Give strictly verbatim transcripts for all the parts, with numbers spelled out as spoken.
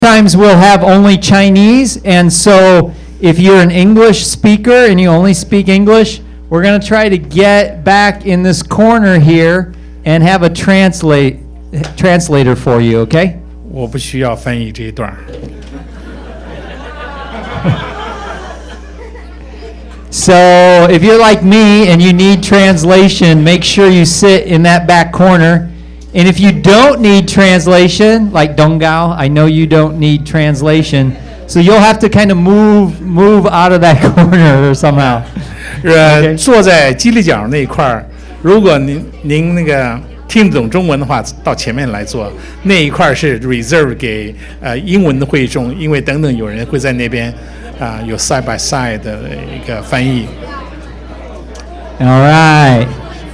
Sometimes we'll have only Chinese, and so if you're an English speaker and you only speak English, we're going to try to get back in this corner here and have a translate translator for you, okay? 我不需要翻译这一段。 So if you're like me and you need translation, make sure you sit in that back corner. And if you don't need translation, like Donggao, I know you don't need translation, so you'll have to kind of move move out of that corner or somehow. 呃，坐在犄立角那一块儿，如果您您那个听得懂中文的话，到前面来坐。那一块是 reserve 给呃英文的会众，因为等等有人会在那边啊、呃、有 side by side 的一个翻译。 All right.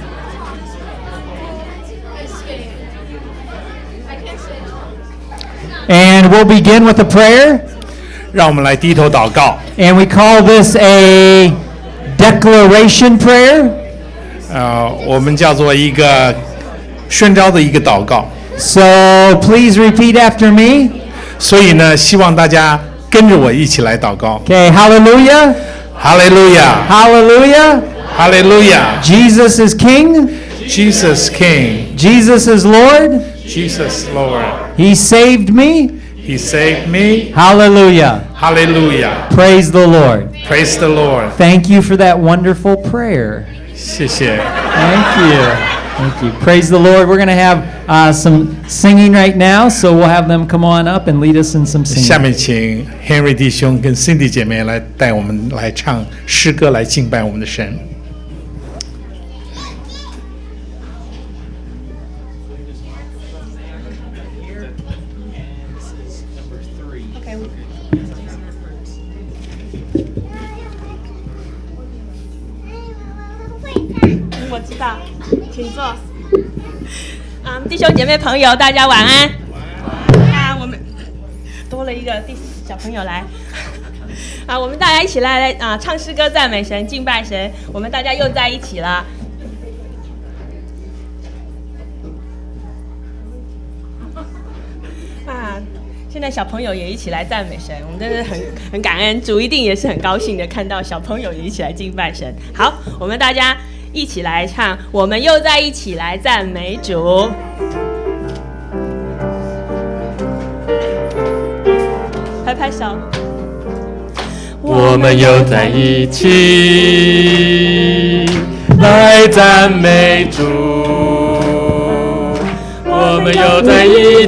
And we'll begin with a prayer. 让我们来低头祷告。 And we call this a declaration prayer. 呃，我们叫做一个宣召的一个祷告。 So please repeat after me. 所以呢，希望大家跟着我一起来祷告。 Okay, hallelujah. Hallelujah. Hallelujah. Hallelujah. Jesus is King. Jesus King. Jesus is Lord. Jesus Lord. He saved me. He saved me. Hallelujah. Hallelujah. Praise the Lord. Praise the Lord. Thank you for that wonderful prayer. 谢谢。 Thank you. Thank you. Praise the Lord. We're going to have uh, some singing right now, so we'll have them come on up and lead us in some singing. 下面请 Henry 弟兄跟 Cindy 姐妹来带我们来唱诗歌，来敬拜我们的神。 我知道，请坐。啊，弟兄姐妹朋友，大家晚安。啊，我们多了一个弟小朋友来。啊，我们大家一起来啊，唱诗歌赞美神、敬拜神。我们大家又在一起了。啊，现在小朋友也一起来赞美神，我们真的很很感恩，主一定也是很高兴的看到小朋友也一起来敬拜神。好，我们大家一起来唱，我们又在一起来赞美主。拍拍手。 我们又在一起来赞美主，我们又在一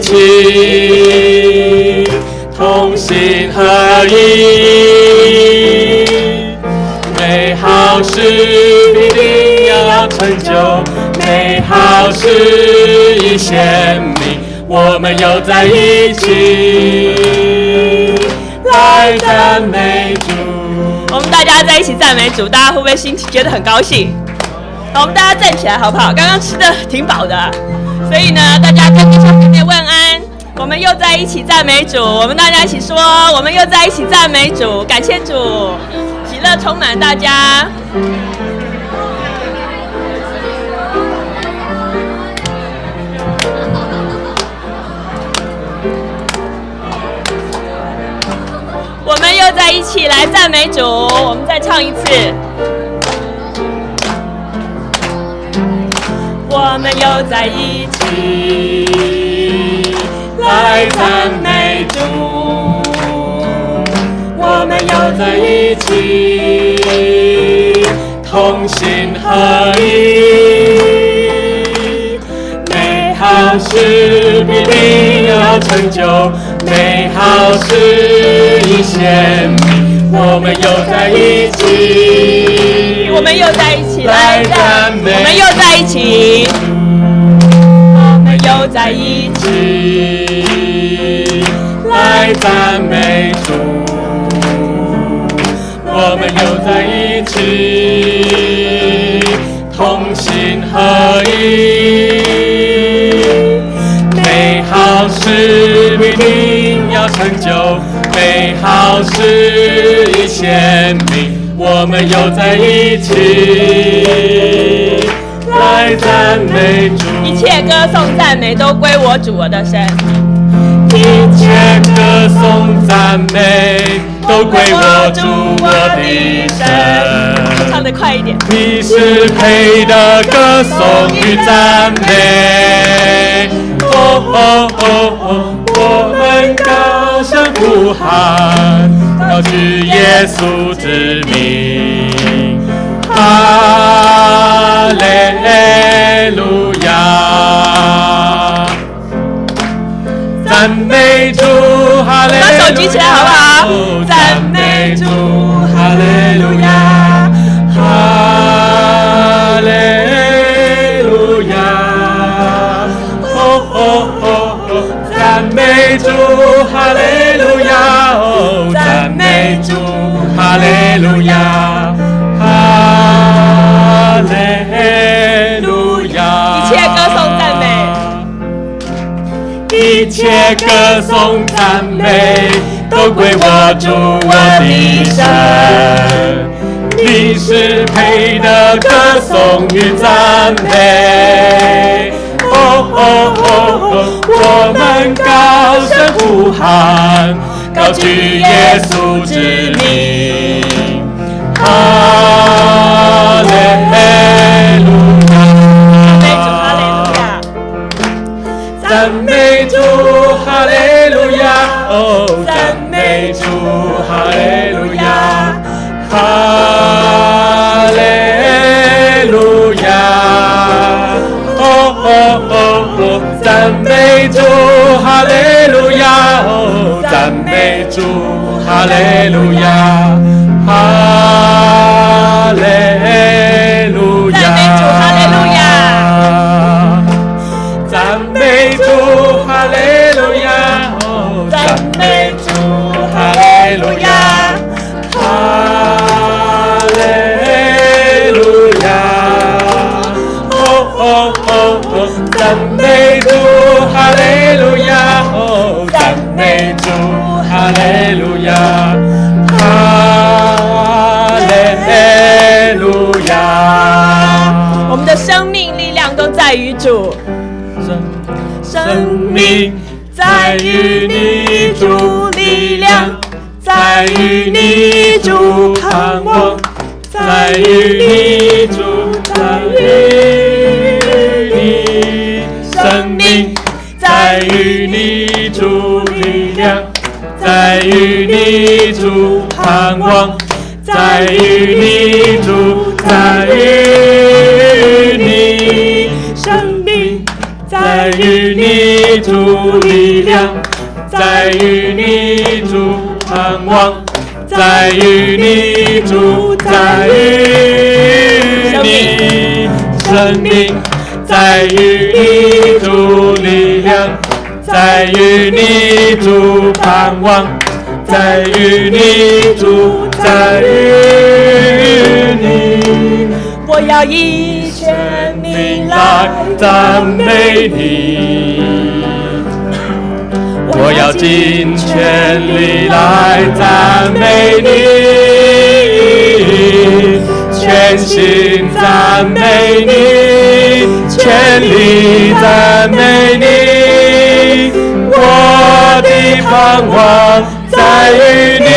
起同心合一，美好事必定要成就，美好事已显明，我们又在一起来赞美主。 我们大家在一起赞美主，大家会不会心情觉得很高兴？好，我们大家站起来好不好？刚刚吃的挺饱的，所以呢，大家跟弟兄姐妹问安。我们又在一起赞美主，我们大家一起说，我们又在一起赞美主，感谢主，喜乐充满大家。我们又在一起来赞美主，我们再唱一次。我们又在一起来赞美主，我们又在一起同心合一，美好事必定要成就，美好事已显明，我们又在一起，我们又在一起来赞美，我们又在一起，我们又在一起来赞美主，我们又在一起同心合一，美好事必定要成就，美好事已显明，我们又在一起来赞美主。一切歌颂赞美都归我主我的神。 一切歌颂赞美都归我主我的神。 唱得快一点。 你是配的歌颂与赞美。哦哦哦哦，我们高声呼喊，高举耶稣之名。哈利路亚，赞美主，哈利路亚， 把手举起来好不好？ 赞美主，哈利路亚，哈利路亚，哦哦哦哦，赞美主，哈利路亚，哦，赞美主，哈利路亚。哈利路亚！ 一切歌颂赞美， 一切歌颂赞美都归我主我的神。你是配的歌颂与赞美。哦哦哦哦，我们高声呼喊，高举耶稣之名。哈利路亚，赞美主，哈利路亚，哦，赞美主，哈利路亚，哈利路亚，哦哦哦哦，赞美主，哈利路亚，哦，赞美主，哈利路亚。哈利路亚，赞美主，哈利路亚，赞美主，哈利路亚，哈利路亚，哦哦哦哦，赞美主，哈利路亚，哦，赞美主，哈利路亚。哈利路亚！ 我们的生命力量都在于主， 生命在于你主，力量在于你主，盼望在于你主，在于你生命在于你主，力量在于你主，盼望在于你主，在于你生命在于你主，力量在于你主，盼望在于你主，在于你生命在于你主，力量在于你主，盼望在于你主，在于你。 我要以全名来来赞美你，我要尽全力来赞美你，全心赞美你，全力赞美你，我的盼望在于你，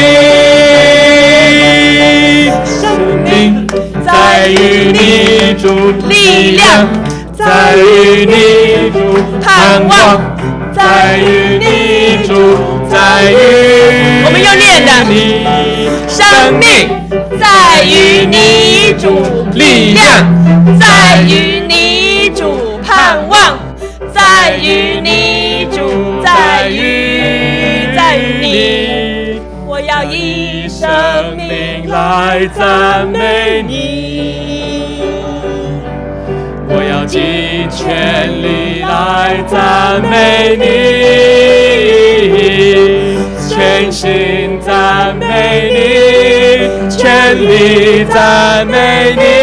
生命在于你主，力量在于你主，盼望在于你主，在于我们用念的生命在于你主，力量在于你主，盼望在于你主，在于在于你，我要以生命来赞美你，我要尽全力来赞美你，全心赞美你，全力赞美你，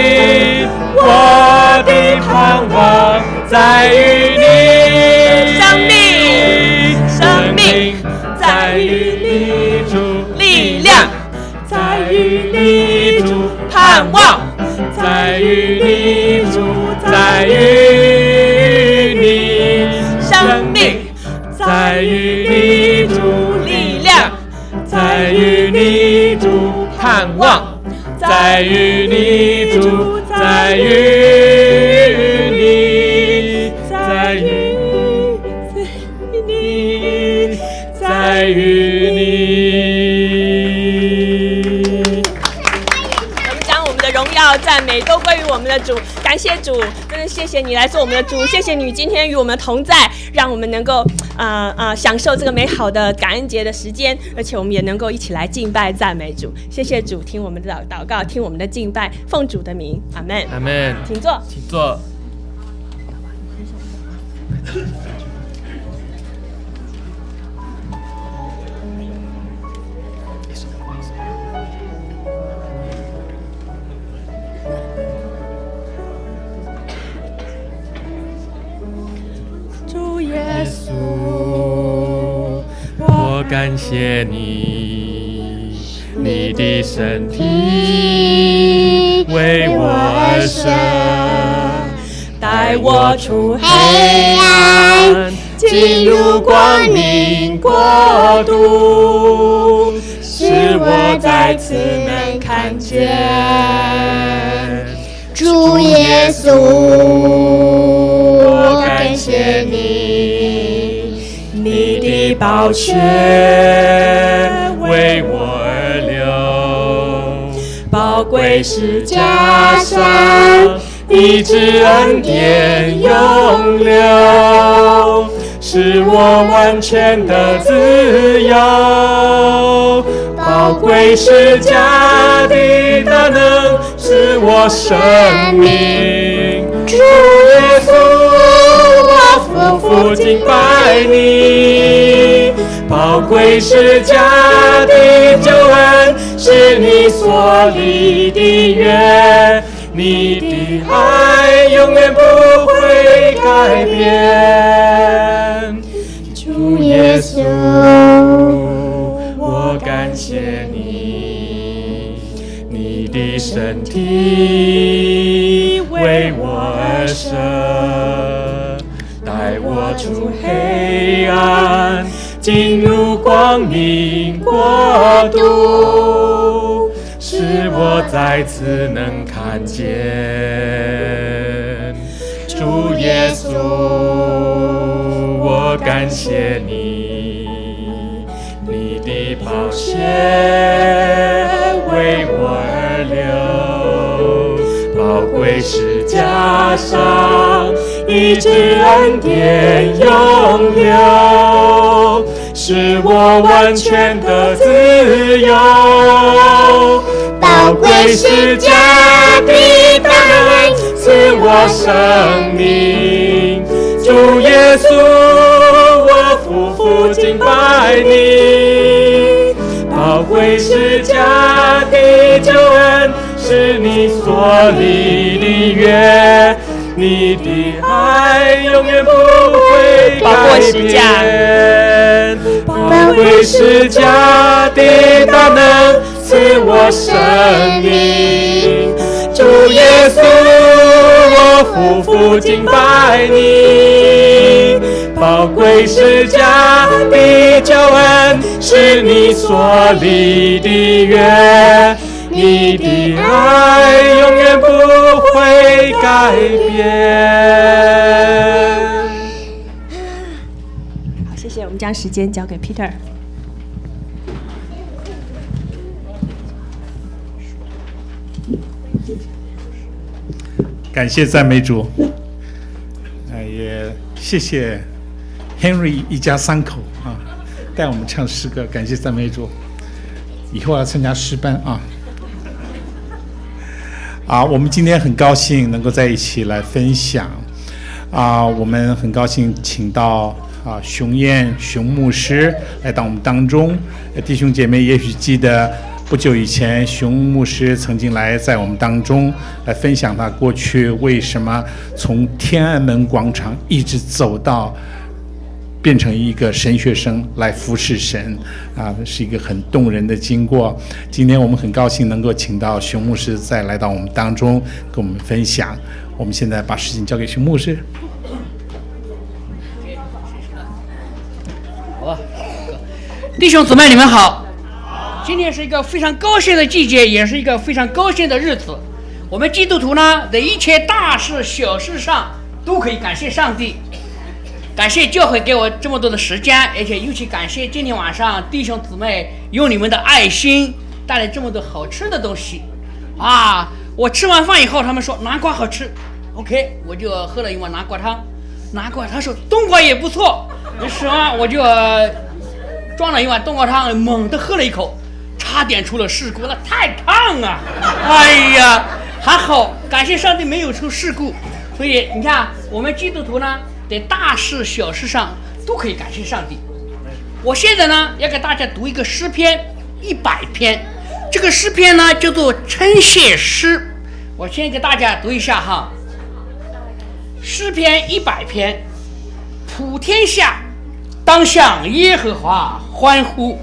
我的盼望在于你， 生命生命在于你主， 力量在于你主， 盼望在于你主，在于你生命，在于盼望，在于你主，在于你，在于你，在于你。 我们将我们的荣耀、赞美都归于我们的主，感谢主，真的谢谢你来做我们的主，谢谢你今天与我们同在，让我们能够呃呃享受这个美好的感恩节的时间，而且我们也能够一起来敬拜赞美主。谢谢主，听我们的祷告，听我们的敬拜，奉主的名，阿门。 阿门。 请坐， 请坐。 主耶稣， 我感谢你，你的身体为我而生， 带我出黑暗，进入光明国度，使我再次能看见主耶稣。我感谢你，你的宝血为我而流， 宝贵是加上， 一直恩典永留，使我完全的自由。宝贵是加的大能，使我生命。主耶稣，我夫妇敬拜你。宝贵是加的救恩，是你所立的约，你的爱永远不会改变。主耶稣，我感谢你，你的身体为我而生，带我出黑暗，进入光明国度，使我再次能看见主耶稣。我感谢你，你的宝血为我而流，宝贵是加上，一直恩典永留，使我完全的自由。宝贵是加的大能，赐我生命。主耶稣，我夫妇敬拜你。宝贵是加的救恩，是你所立的约，你的爱永远不会改变。宝贵是加的大能，赐我生命。主耶稣，我夫妇敬拜你。宝贵是加的救恩，是你所立的约，你的爱永远不会改变。 好，谢谢，我们将时间交给 Peter。 感谢赞美主，呃，也谢谢 Henry 一家三口啊，带我们唱诗歌，感谢赞美主。以后要参加诗班啊。啊，我们今天很高兴能够在一起来分享。啊，我们很高兴请到啊熊燕熊牧师来到我们当中。弟兄姐妹也许记得。不久以前，熊牧师曾经来在我们当中来分享他过去为什么从天安门广场一直走到变成一个神学生来服侍神啊，是一个很动人的经过。今天我们很高兴能够请到熊牧师再来到我们当中跟我们分享。我们现在把事情交给熊牧师。 好吧，弟兄姊妹你们好。 今天是一个非常高兴的季节，也是一个非常高兴的日子。我们基督徒呢，在一切大事小事上都可以感谢上帝，感谢教会给我这么多的时间，而且尤其感谢今天晚上弟兄姊妹用你们的爱心带来这么多好吃的东西啊！我吃完饭以后，他们说南瓜好吃 ，OK， 我就喝了一碗南瓜汤。南瓜他说冬瓜也不错，吃完我就装了一碗冬瓜汤，猛地喝了一口，差点出了事故，那太烫啊！哎呀，还好，感谢上帝没有出事故。所以你看，我们基督徒呢，在大事小事上都可以感谢上帝。我现在呢，要给大家读一个诗篇一百篇，这个诗篇呢叫做称谢诗。我先给大家读一下哈，诗篇一百篇，普天下当向耶和华欢呼，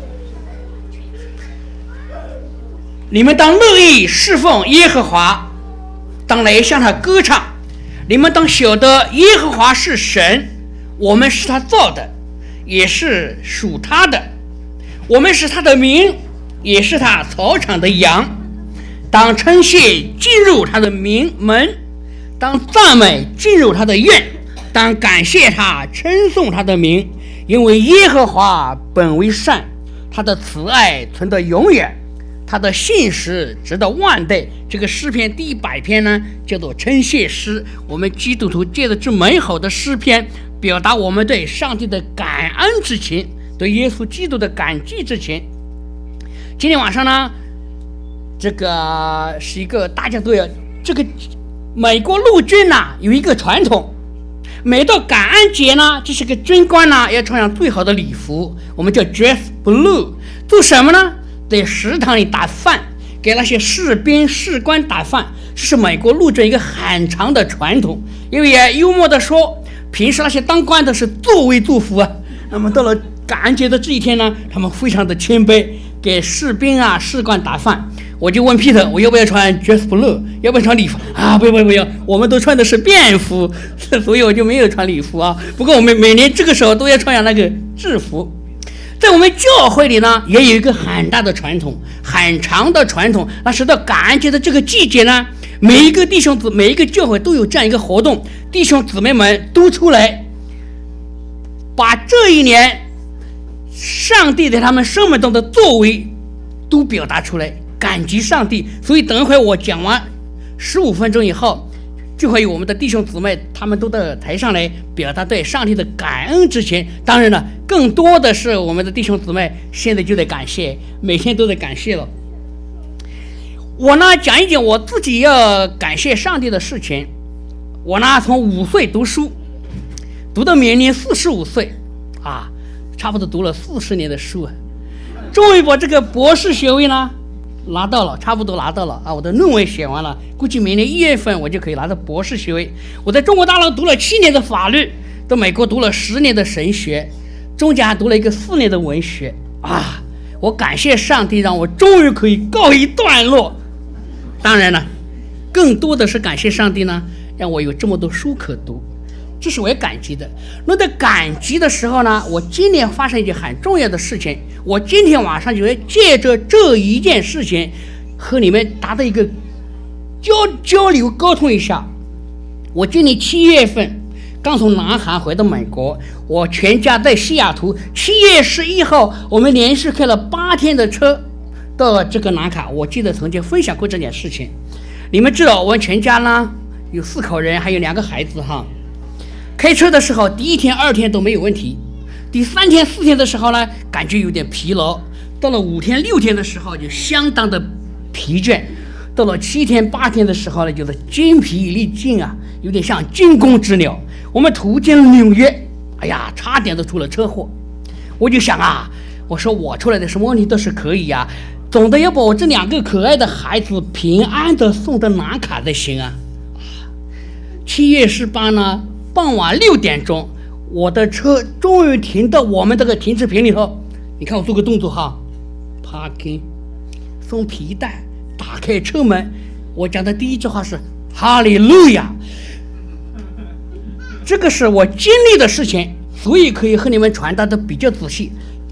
你们当乐意侍奉耶和华，当来向他歌唱。你们当晓得耶和华是神，我们是他造的，也是属他的，我们是他的民，也是他草场的羊。当称谢进入他的名门，当赞美进入他的院，当感谢他，称颂他的名，因为耶和华本为善，他的慈爱存到永远，他的信实直到万代。这个诗篇第一百篇呢，叫做称谢诗。我们基督徒借着这美好的诗篇，表达我们对上帝的感恩之情，对耶稣基督的感激之情。今天晚上呢，这个是一个大家都要，这个美国陆军呢有一个传统，每到感恩节呢，这是个军官呢要穿上最好的礼服，我们叫 dress blue， 做什么呢？在食堂里打饭，给那些士兵士官打饭，这是美国陆军一个很长的传统。因为也幽默的说，平时那些当官的是作威作福啊，那么到了感恩节的这一天呢，他们非常的谦卑，给士兵啊士官打饭。我就问 Peter， 我要不要穿 dress blue， 要不要穿礼服啊？不要不要不要，我们都穿的是便服，所以我就没有穿礼服啊。不过我们每年这个时候都要穿上那个制服。在我们教会里呢，也有一个很大的传统，很长的传统。那是到感恩节的这个季节呢，每一个弟兄姊每一个教会都有这样一个活动，弟兄姊妹们都出来，把这一年上帝在他们生命中的作为都表达出来，感激上帝。所以等一会我讲完十五分钟以后，就会有我们的弟兄姊妹他们都到台上来表达对上帝的感恩之情。当然了，更多的是我们的弟兄姊妹现在就在感谢，每天都在感谢了。我呢讲一讲我自己要感谢上帝的事情。我呢从五岁读书，读到明年四十五岁啊，差不多读了四十年的书啊，终于把这个博士学位呢拿到了，差不多拿到了啊！我的论文写完了，估计明年一月份我就可以拿到博士学位。我在中国大陆读了七年的法律，到美国读了十年的神学，中间还读了一个四年的文学啊！我感谢上帝，让我终于可以告一段落。当然了，更多的是感谢上帝呢，让我有这么多书可读，这是我也感激的。那在感激的时候呢，我今年发生一件很重要的事情，我今天晚上就要借着这一件事情和你们达到一个交交流沟通一下。我今年七月份刚从南韩回到美国，我全家在西雅图，七月十一号我们连续开了八天的车到了这个南卡。我记得曾经分享过这件事情，你们知道我们全家呢有四口人，还有两个孩子哈。开车的时候，第一天、二天都没有问题，第三天、四天的时候呢，感觉有点疲劳；到了五天、六天的时候，就相当的疲倦；到了七天、八天的时候呢，就是筋疲力尽啊，有点像惊弓之鸟。我们途经纽约，哎呀，差点都出了车祸。我就想啊，我说我出来的什么问题都是可以啊，总得要把我这两个可爱的孩子平安的送到南卡才行啊。七月十八呢，傍晚六点钟，我的车终于停到我们这个停车坪里头。你看我做个动作哈 ，parking， 松皮带，打开车门。我讲的第一句话是哈利路亚。这个是我经历的事情，所以可以和你们传达的比较仔细。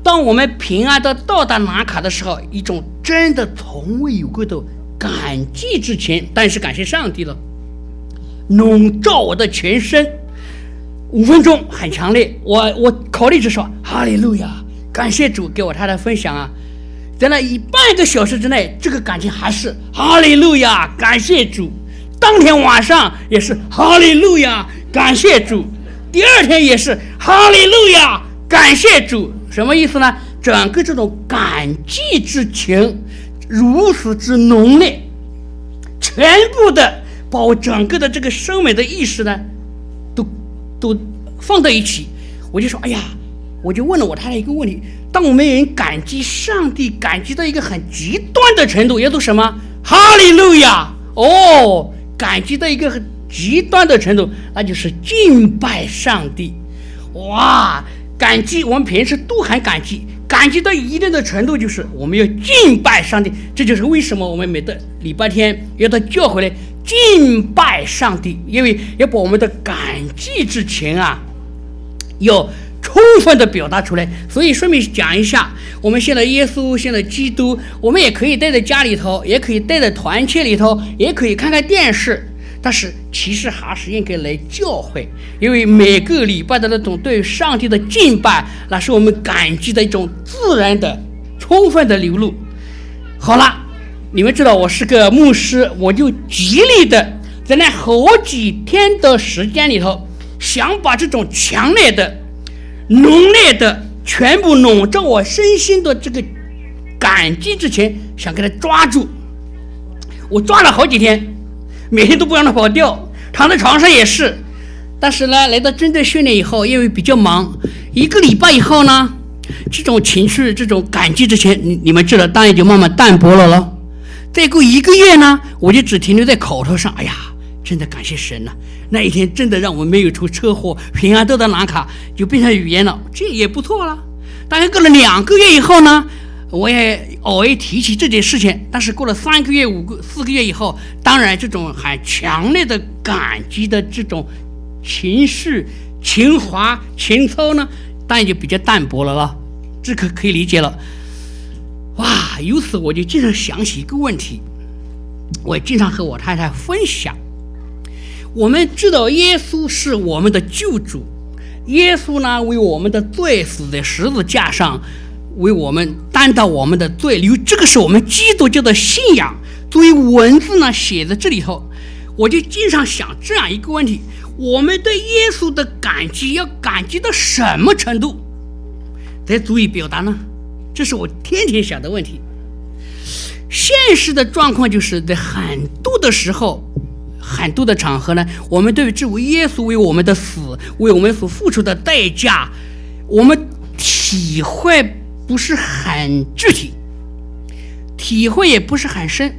当我们平安的到达拿卡的时候，一种真的从未有过的感激之情，但是感谢上帝了，笼罩我的全身。五分钟很强烈，我我口里就说哈利路亚，感谢主。给我太太分享啊，在那一半个小时之内，这个感情还是哈利路亚，感谢主。当天晚上也是哈利路亚，感谢主。第二天也是哈利路亚，感谢主。什么意思呢？整个这种感激之情如此之浓烈，全部的把我整个的这个生命的意识呢都都放在一起。我就说哎呀，我就问了我太太一个问题，当我们人感激上帝感激到一个很极端的程度，要做什么？哈利路亚。哦，感激到一个很极端的程度，那就是敬拜上帝。哇，感激我们平时都很感激，感激到一定的程度就是我们要敬拜上帝。这就是为什么我们每到礼拜天要到教会来敬拜上帝，因为要把我们的感激之情啊要充分的表达出来。所以顺便讲一下，我们现在耶稣现在基督，我们也可以带在家里头，也可以带在团契里头，也可以看看电视，但是其实还是应该来教会，因为每个礼拜的那种对上帝的敬拜，那是我们感激的一种自然的充分的流露。好了，你们知道我是个牧师，我就极力的在那好几天的时间里头，想把这种强烈的浓烈的全部笼罩我身心的这个感激之情想给他抓住。我抓了好几天，每天都不让他跑掉，躺在床上也是。但是呢，来到真正训练以后，因为比较忙，一个礼拜以后呢，这种情绪这种感激之情你你们知道当然就慢慢淡薄了了。再过一个月呢，我就只停留在口头上，哎呀真的感谢神了，那一天真的让我们没有出车祸，平安到达拿卡，就变成语言了，这也不错了。大概过了两个月以后呢，我也偶尔提起这件事情，但是过了三个月、五个、四个月以后，当然这种很强烈的感激的这种情绪、情怀、情操呢，当然就比较淡薄了了，这可可以理解了。哇，由此我就经常想起一个问题，我也经常和我太太分享。我们知道耶稣是我们的救主，耶稣呢为我们的罪死在十字架上，为我们担当我们的罪，因为这个是我们基督教的信仰。作为文字呢写在这里头，我就经常想这样一个问题：我们对耶稣的感激要感激到什么程度才足以表达呢？这是我天天想的问题。现实的状况就是在很多的时候，很多的场合呢，我们对于这位耶稣为我们的死，为我们所付出的代价，我们体会不是很具体，体会也不是很深。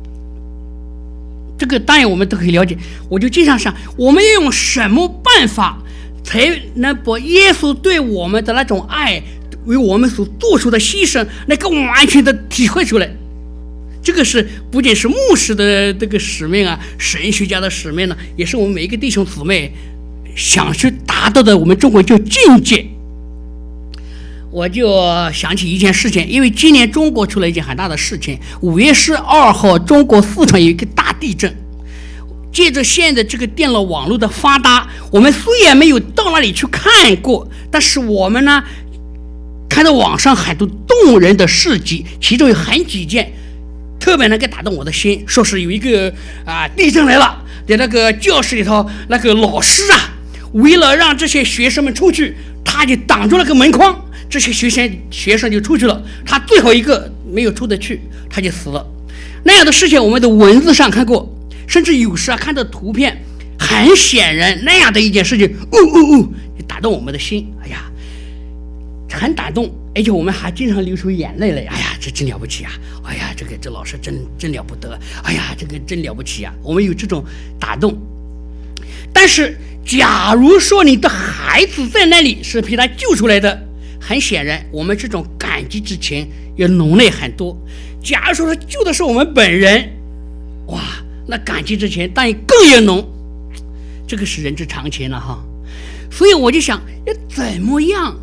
这个当然我们都可以了解。我就经常想，我们要用什么办法才能把耶稣对我们的那种爱，为我们所做出的牺牲能够完全的体会出来。这个是不仅是牧师的这个使命啊，神学家的使命呢，也是我们每一个弟兄姊妹想去达到的我们中国叫境界。我就想起一件事情，因为今年中国出了一件很大的事情，五月十二号中国四川有一个大地震。借着现在这个电脑网络的发达，我们虽然没有到那里去看过，但是我们呢看到网上很多动人的事迹，其中有很几件特别能够打动我的心。说是有一个啊地震来了，在那个教室里头，那个老师啊为了让这些学生们出去，他就挡住了个门框，这些学生学生就出去了，他最后一个没有出得去，他就死了。那样的事情我们的文字上看过，甚至有时啊看到图片，很显然那样的一件事情，哦哦哦，打动我们的心，哎呀，很打动，而且我们还经常流出眼泪来。哎呀，这真了不起啊！哎呀，这个这老师真真了不得！哎呀，这个真了不起啊！我们有这种打动。但是，假如说你的孩子在那里是被他救出来的，很显然，我们这种感激之情要浓烈很多。假如说他救的是我们本人，哇，那感激之情当然更要浓。这个是人之常情了哈。所以我就想，要怎么样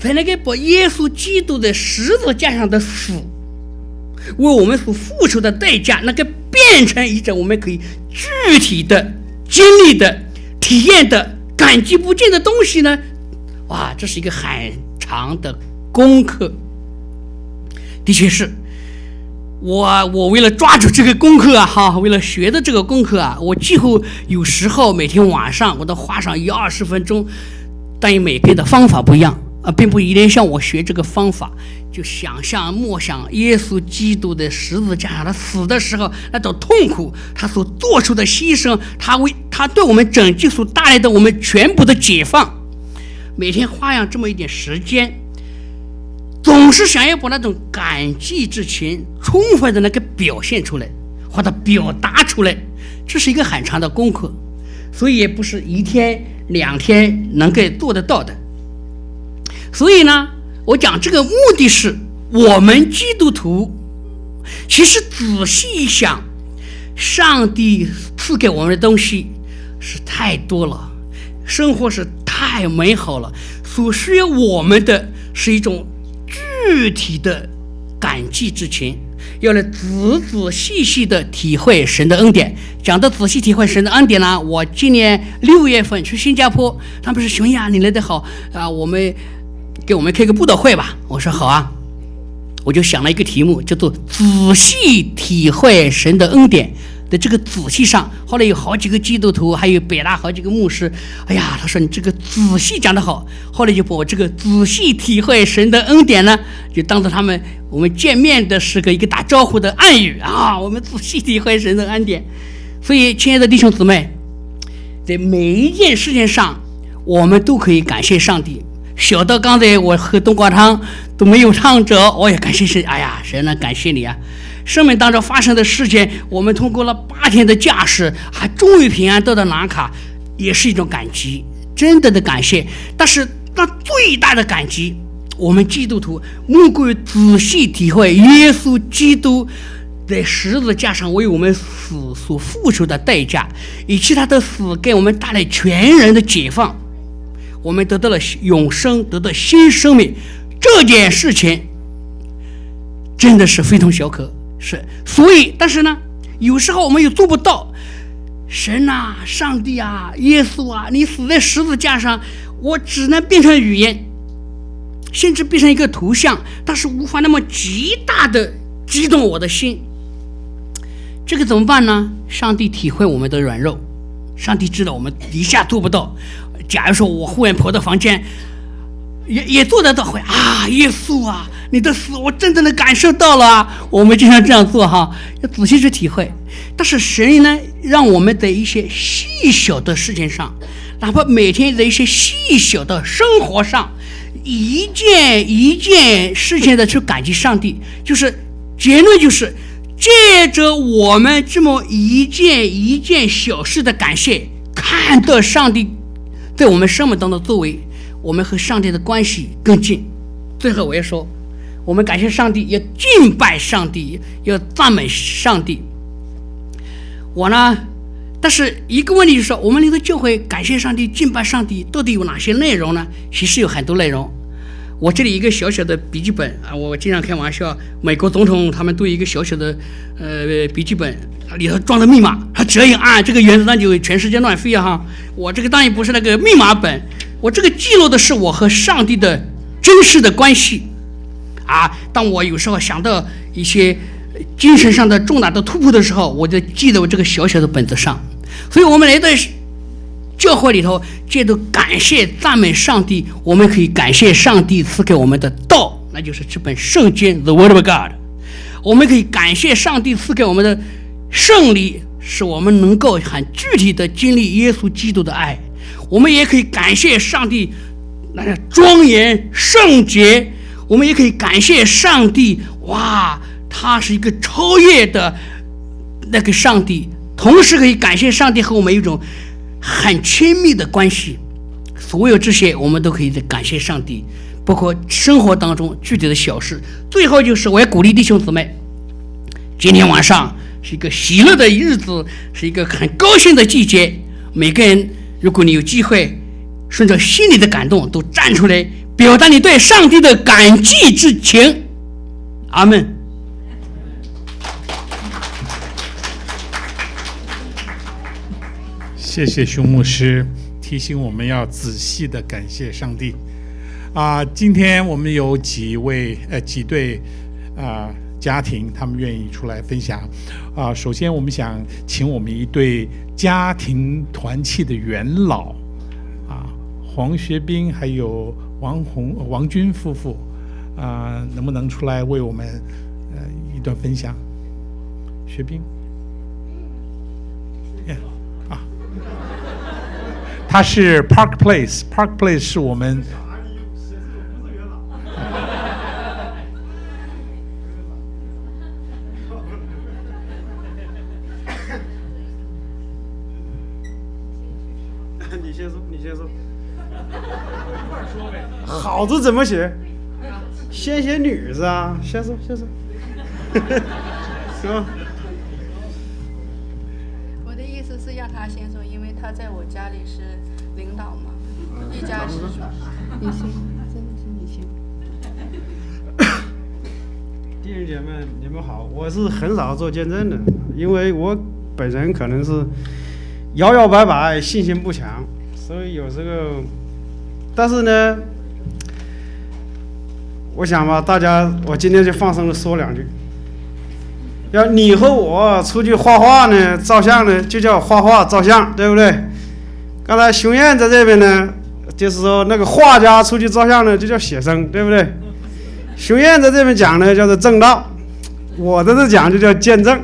才能够把耶稣基督的十字架上的死，为我们所付出的代价，能够变成一种我们可以具体的经历的、体验的、感激不尽的东西呢？哇，这是一个很长的功课。的确是，我我为了抓住这个功课啊，哈，为了学的这个功课啊，我几乎有时候每天晚上我都花上一二十分钟，但每个人的方法不一样啊，并不一定像我学这个方法，就想象默想耶稣基督的十字架上他死的时候那种痛苦，他所做出的牺牲，他为他对我们拯救所带来的我们全部的解放，每天花上这么一点时间，总是想要把那种感激之情充分的那个表现出来，或者表达出来，这是一个很长的功课，所以也不是一天两天能够做得到的。所以呢，我讲这个目的是，我们基督徒其实仔细一想，上帝赐给我们的东西是太多了，生活是太美好了，所需要我们的是一种具体的感激之情，要来仔仔细细的体会神的恩典。讲到仔细体会神的恩典呢，我今年六月份去新加坡，他们说熊呀，你来得好啊，我们给我们开个布道会吧。我说好啊，我就想了一个题目，叫做仔细体会神的恩典的这个仔细上。后来有好几个基督徒，还有北大好几个牧师，哎呀，他说你这个仔细讲得好。后来就把我这个仔细体会神的恩典呢，就当着他们我们见面的是个一个打招呼的暗语啊，我们仔细体会神的恩典。所以亲爱的弟兄姊妹，在每一件事情上我们都可以感谢上帝。小到刚才我喝冬瓜汤都没有唱着，我也感谢神，哎呀，神呢，感谢你啊！生命当中发生的事件，我们通过了八天的驾驶，还终于平安到达南卡，也是一种感激，真的的感谢。但是那最大的感激，我们基督徒莫过于仔细体会耶稣基督在十字架上为我们死所付出的代价，以及他的死给我们带来全人的解放，我们得到了永生，得到新生命，这件事情真的是非同小可。是，所以但是呢，有时候我们又做不到。神啊，上帝啊，耶稣啊，你死在十字架上，我只能变成语言，甚至变成一个图像，但是无法那么极大的激动我的心。这个怎么办呢？上帝体会我们的软弱，上帝知道我们一下做不到。假如说我忽然跑到房间，也也做得到，会啊，耶稣啊，你的死我真正的感受到了啊。我们经常这样做哈，要仔细去体会。但是神呢，让我们在一些细小的事情上，哪怕每天在一些细小的生活上，一件一件事情的去感激上帝，就是结论就是借着我们这么一件一件小事的感谢，看到上帝在我们生命当中的作为，我们和上帝的关系更近。最后我要说，我们感谢上帝，要敬拜上帝，要赞美上帝。我呢，但是一个问题就是说，我们这个教会感谢上帝、敬拜上帝到底有哪些内容呢？其实有很多内容。我这里一个小小的笔记本啊，我经常开玩笑，美国总统他们都有一个小小的呃笔记本，里头装的密码，他只要一按这个原子弹就全世界乱飞啊哈！我这个当然不是那个密码本，我这个记录的是我和上帝的真实的关系啊。当我有时候想到一些精神上的重大的突破的时候，我就记在我这个小小的本子上。所以我们来到教会里头，借着感谢赞美上帝，我们可以感谢上帝赐给我们的道，那就是这本圣经 The Word of God。 我们可以感谢上帝赐给我们的圣礼，使我们能够很具体的经历耶稣基督的爱。我们也可以感谢上帝那个庄严圣洁，我们也可以感谢上帝，哇，他是一个超越的那个上帝。同时可以感谢上帝和我们有一种很亲密的关系。所有这些我们都可以感谢上帝，包括生活当中具体的小事。最后就是我要鼓励弟兄姊妹，今天晚上是一个喜乐的日子，是一个很高兴的季节。每个人，如果你有机会顺着心里的感动都站出来，表达你对上帝的感激之情。阿们。 谢谢熊牧师提醒我们要仔细的感谢上帝。啊，今天我们有几位呃几对啊家庭，他们愿意出来分享。啊，首先我们想请我们一对家庭团契的元老啊，黄学斌还有王红王军夫妇啊，能不能出来为我们呃一段分享？学斌，呀、yeah, 啊，他是 Park Place，Park Place 是我们。 你先说，你先说。好字怎么写？先写女字啊，先说，先说。是吧？ 我的意思是让他先说，因为他在我家里是领导嘛，一家之主。你先，真的是你先。 弟兄姐妹，你们好，我是很少做见证的，因为我本人可能是摇摇摆摆，信心不强，所以有这个，但是呢，我想吧，大家，我今天就放声的说两句。要你和我出去画画呢，照相呢，就叫画画照相，对不对？刚才熊燕在这边呢，就是说那个画家出去照相呢，就叫写生，对不对？熊燕在这边讲呢，叫做正道；我在这讲就叫见证。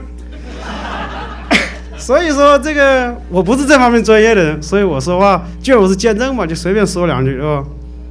所以说这个我不是这方面专业的人，所以我说话就我是见证嘛，就随便说两句，是吧？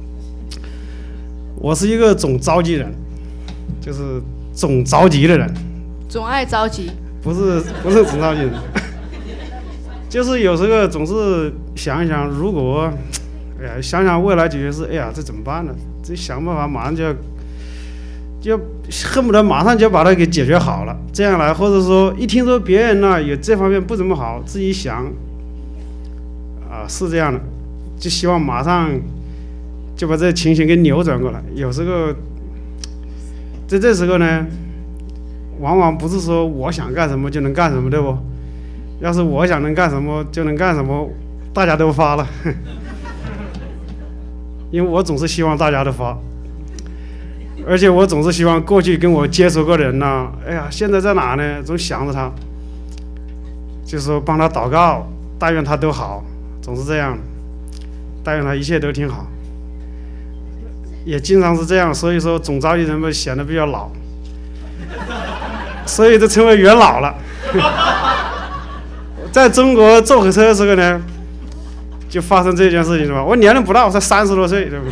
我是一个总着急人，就是总着急的人。 总爱着急， 不是不是总着急人，就是有时候总是想一想，如果，哎呀，想想未来解决事，哎呀，这怎么办呢？这想办法马上就要，就恨不得马上就把它给解决好了。这样来，或者说一听说别人呢有这方面不怎么好，自己想，啊，是这样的，就希望马上就把这情形给扭转过来。有时候，在这时候呢。往往不是说我想干什么就能干什么，对不？要是我想能干什么就能干什么，大家都发了。因为我总是希望大家都发，而且我总是希望过去跟我接触过的人呢，哎呀，现在在哪呢？总想着他，就是说帮他祷告，但愿他都好，总是这样，但愿他一切都挺好。也经常是这样，所以说总着急人们显得比较老。所以就成为元老了。在中国坐火车的时候呢，就发生这件事情是吧？我年龄不大，我才三十多岁，对不对？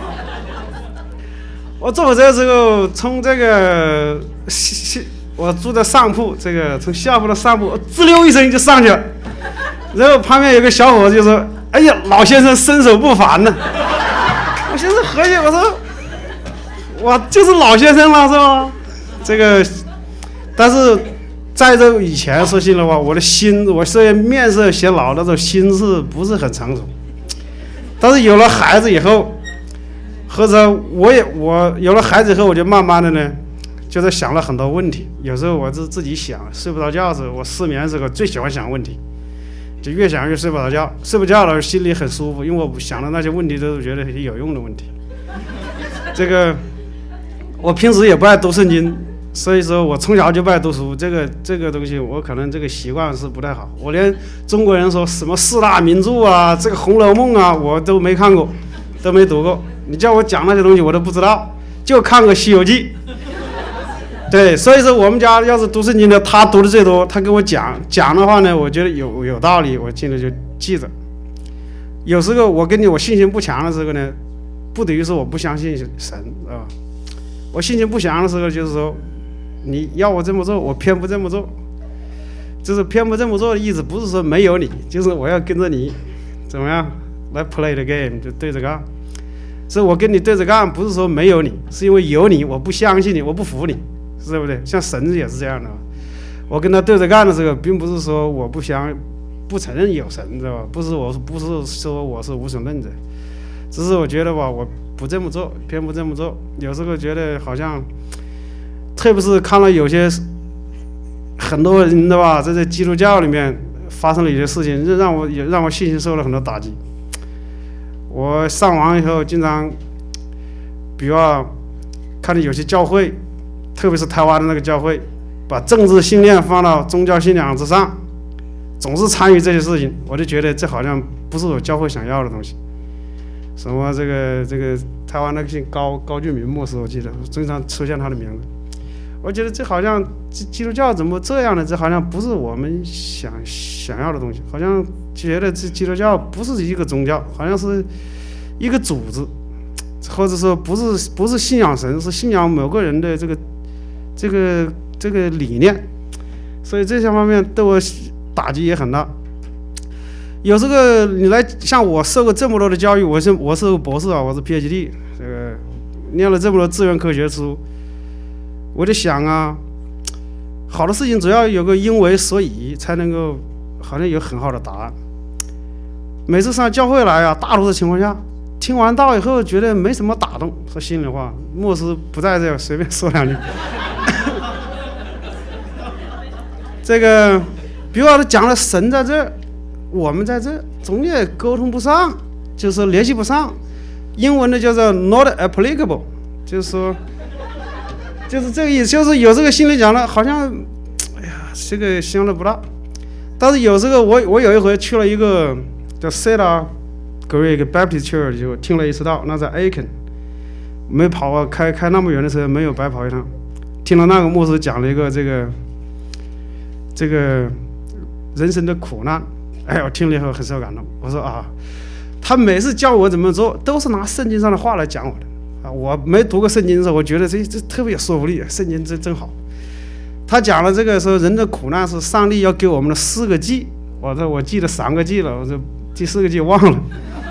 我坐火车的时候，从这个我住在上铺，这个从下铺的上铺，滋溜一声就上去了。然后旁边有个小伙子就说：“哎呀，老先生身手不凡呢。”我先是合计，我说：“我就是老先生了，是吧？”这个。但是在这以前说心里话，我的心，我虽然面色显老，但是心是不是很成熟。但是有了孩子以后，或者我也我有了孩子以后，我就慢慢的呢，就是想了很多问题。有时候我是自己想，睡不着觉的时候，我失眠的时候最喜欢想问题，就越想越睡不着觉，睡不觉了心里很舒服，因为我想的那些问题都是觉得很有用的问题。这个我平时也不爱读圣经。所以说我从小就不爱读书，这个这个东西我可能这个习惯是不太好。我连中国人说什么四大名著啊，这个《红楼梦》啊，我都没看过，都没读过。你叫我讲那些东西，我都不知道，就看过《西游记》。对，所以说我们家要是读圣经的，他读的最多，他跟我讲讲的话呢，我觉得有有道理，我进来就记着。有时候我跟你我信心不强的时候呢，不等于说我不相信神啊。我信心不强的时候，就是说。你要我这么做，我偏不这么做。就是偏不这么做的意思，不是说没有你，就是我要跟着你，怎么样来 play the game， 就对着干。所以我跟你对着干，不是说没有你，是因为有你，我不相信你，我不服你，是不对？像神也是这样的，我跟他对着干的时候，并不是说我不相不承认有神，知道吧？不是我不是说我是无神论者， 只是我觉得吧，我不这么做，偏不这么做。有时候觉得好像，特别是看了有些很多人的吧，在这基督教里面发生了一些事情，让我也让我信心受了很多打击。我上网以后，经常，比如啊，看到有些教会，特别是台湾的那个教会，把政治信念放到宗教信仰之上，总是参与这些事情，我就觉得这好像不是我教会想要的东西。什么这个这个台湾那个姓高高俊明牧师，我记得经常出现他的名字。我觉得这好像基督教怎么这样呢？这好像不是我们想想要的东西，好像觉得这基督教不是一个宗教，好像是一个组织，或者说不是不是信仰神，是信仰某个人的这个这个这个理念，所以这些方面对我打击也很大。有这个你来像我受过这么多的教育，我是我是个博士啊，我是 P H D， 这个念了这么多自然科学书，我就想啊，好的事情只要有个因为所以，才能够好像有很好的答案。每次上教会来啊，大多数情况下听完道以后觉得没什么打动，说心里话，牧师不在这，随便说两句。这个比如说讲了神在这儿，我们在这总也沟通不上，就是联系不上。英文的叫做 not applicable， 就是说就是这个意思，就是有这个心里讲了，好像哎呀这个相对不大。但是有这个我我有一回去了一个叫 Cedar Creek Baptist Church， 就听了一次道，那在 Aiken， 没跑啊，开开那么远的车没有白跑一趟。听了那个牧师讲了一个这个这个人生的苦难，哎，我听了以后很受感动。我说啊，他每次教我怎么做，都是拿圣经上的话来讲我的啊。我没读过圣经的时候，我觉得这这特别有说服力，圣经真真好。他讲了这个时候，人的苦难是上帝要给我们的四个记，我说我记得三个记了，我说第四个记忘了。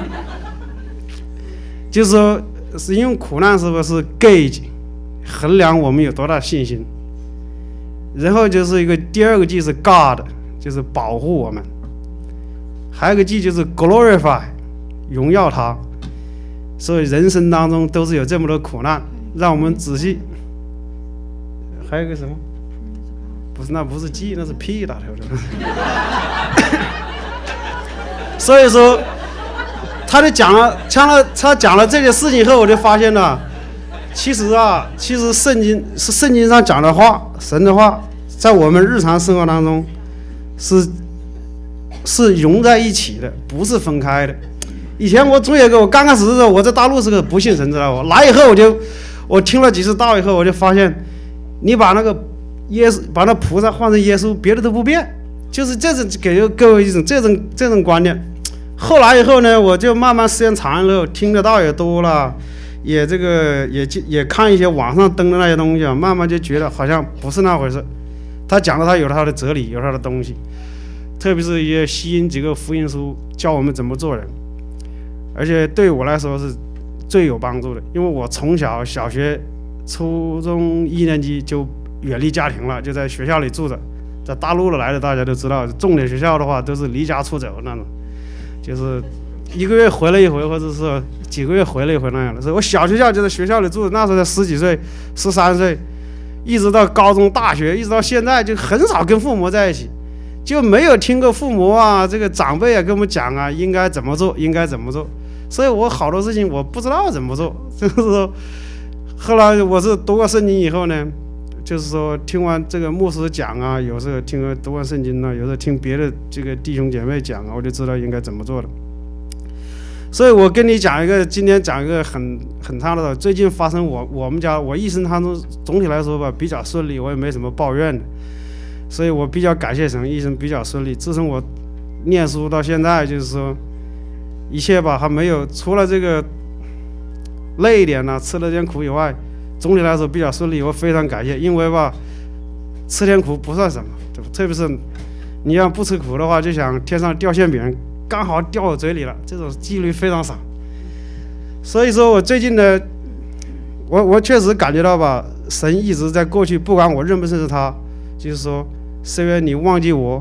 就是说，是因为苦难是不是 gauge 衡量我们有多大信心？然后就是一个第二个记是 God， 就是保护我们。还有一个记就是 glorify， 荣耀他。所以人生当中都是有这么多苦难，让我们仔细。还有一个什么？不是，那不是 G， 那是 P 打头的。所以说，他就讲了，讲了，他讲了这些事情以后，我就发现了，其实啊，其实圣经是圣经上讲的话，神的话，在我们日常生活当中是是融在一起的，不是分开的。以前我总有个，我刚开始的时候，我在大陆是个不信神，知道我来以后，我就我听了几次道以后，我就发现，你把那个耶稣，把那菩萨换成耶稣，别的都不变，就是这种给各位一种这种这种观念。后来以后呢，我就慢慢时间长了，听得到也多了，也这个也也看一些网上登的那些东西啊，慢慢就觉得好像不是那回事。他讲的他有他的哲理，有他的东西，特别是一些吸引几个福音书，教我们怎么做人，而且对我来说是最有帮助的，因为我从小小学、初中一年级就远离家庭了，就在学校里住着。在大陆的来的大家都知道，重点学校的话都是离家出走那种，就是一个月回来一回，或者是几个月回来一回那样的。所以我小学校就在学校里住，那时候才十几岁、十三岁，一直到高中、大学，一直到现在，就很少跟父母在一起，就没有听过父母啊、这个长辈啊跟我们讲啊，应该怎么做，应该怎么做。所以我好多事情我不知道怎么做，就是说，后来我是读过圣经以后呢，就是说听完这个牧师讲啊，有时候听完读完圣经呢、啊，有时候听别的这个弟兄姐妹讲啊，我就知道应该怎么做了。所以我跟你讲一个，今天讲一个很很差的，最近发生我我们家我一生当中总体来说吧比较顺利，我也没什么抱怨的，所以我比较感谢神，一生比较顺利。自从我念书到现在，就是说一切吧还没有除了这个累一点呢、啊，吃了点苦以外，总体来说比较顺利，我非常感谢。因为吧吃点苦不算什么，对吧？特别是你要不吃苦的话，就想天上掉馅饼，刚好掉我嘴里了，这种几率非常少。所以说我最近呢，我我确实感觉到吧，神一直在过去，不管我认不认识他，就是说虽然你忘记我，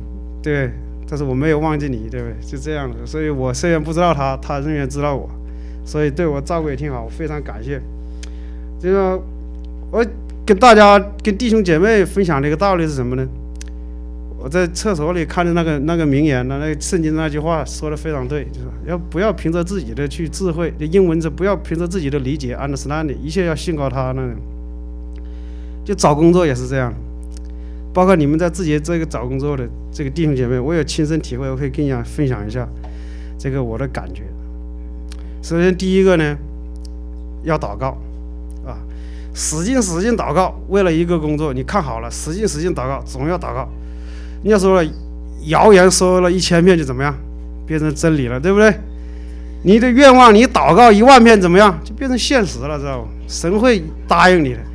对，但是我没有忘记你，对不对？就这样的。所以我虽然不知道他，他仍然知道我。 所以对我照顾也挺好，我非常感谢。这个我跟大家跟弟兄姐妹分享的一个道理是什么呢？我在厕所里看的那个那个名言呢，那个圣经那句话说的非常对，就是要不要凭着自己的去智慧，英文是不要凭着自己的理解 understanding， 一切要信靠他。那个就找工作也是这样，包括你们在自己这个找工作的这个弟兄姐妹，我有亲身体会，我可以跟你讲分享一下这个我的感觉。首先第一个呢，要祷告啊，使劲使劲祷告，为了一个工作你看好了，使劲使劲祷告，总要祷告。人家说了，谣言说了一千遍就怎么样，变成真理了，对不对？你的愿望你祷告一万遍怎么样，就变成现实了，知道吗？神会答应你的，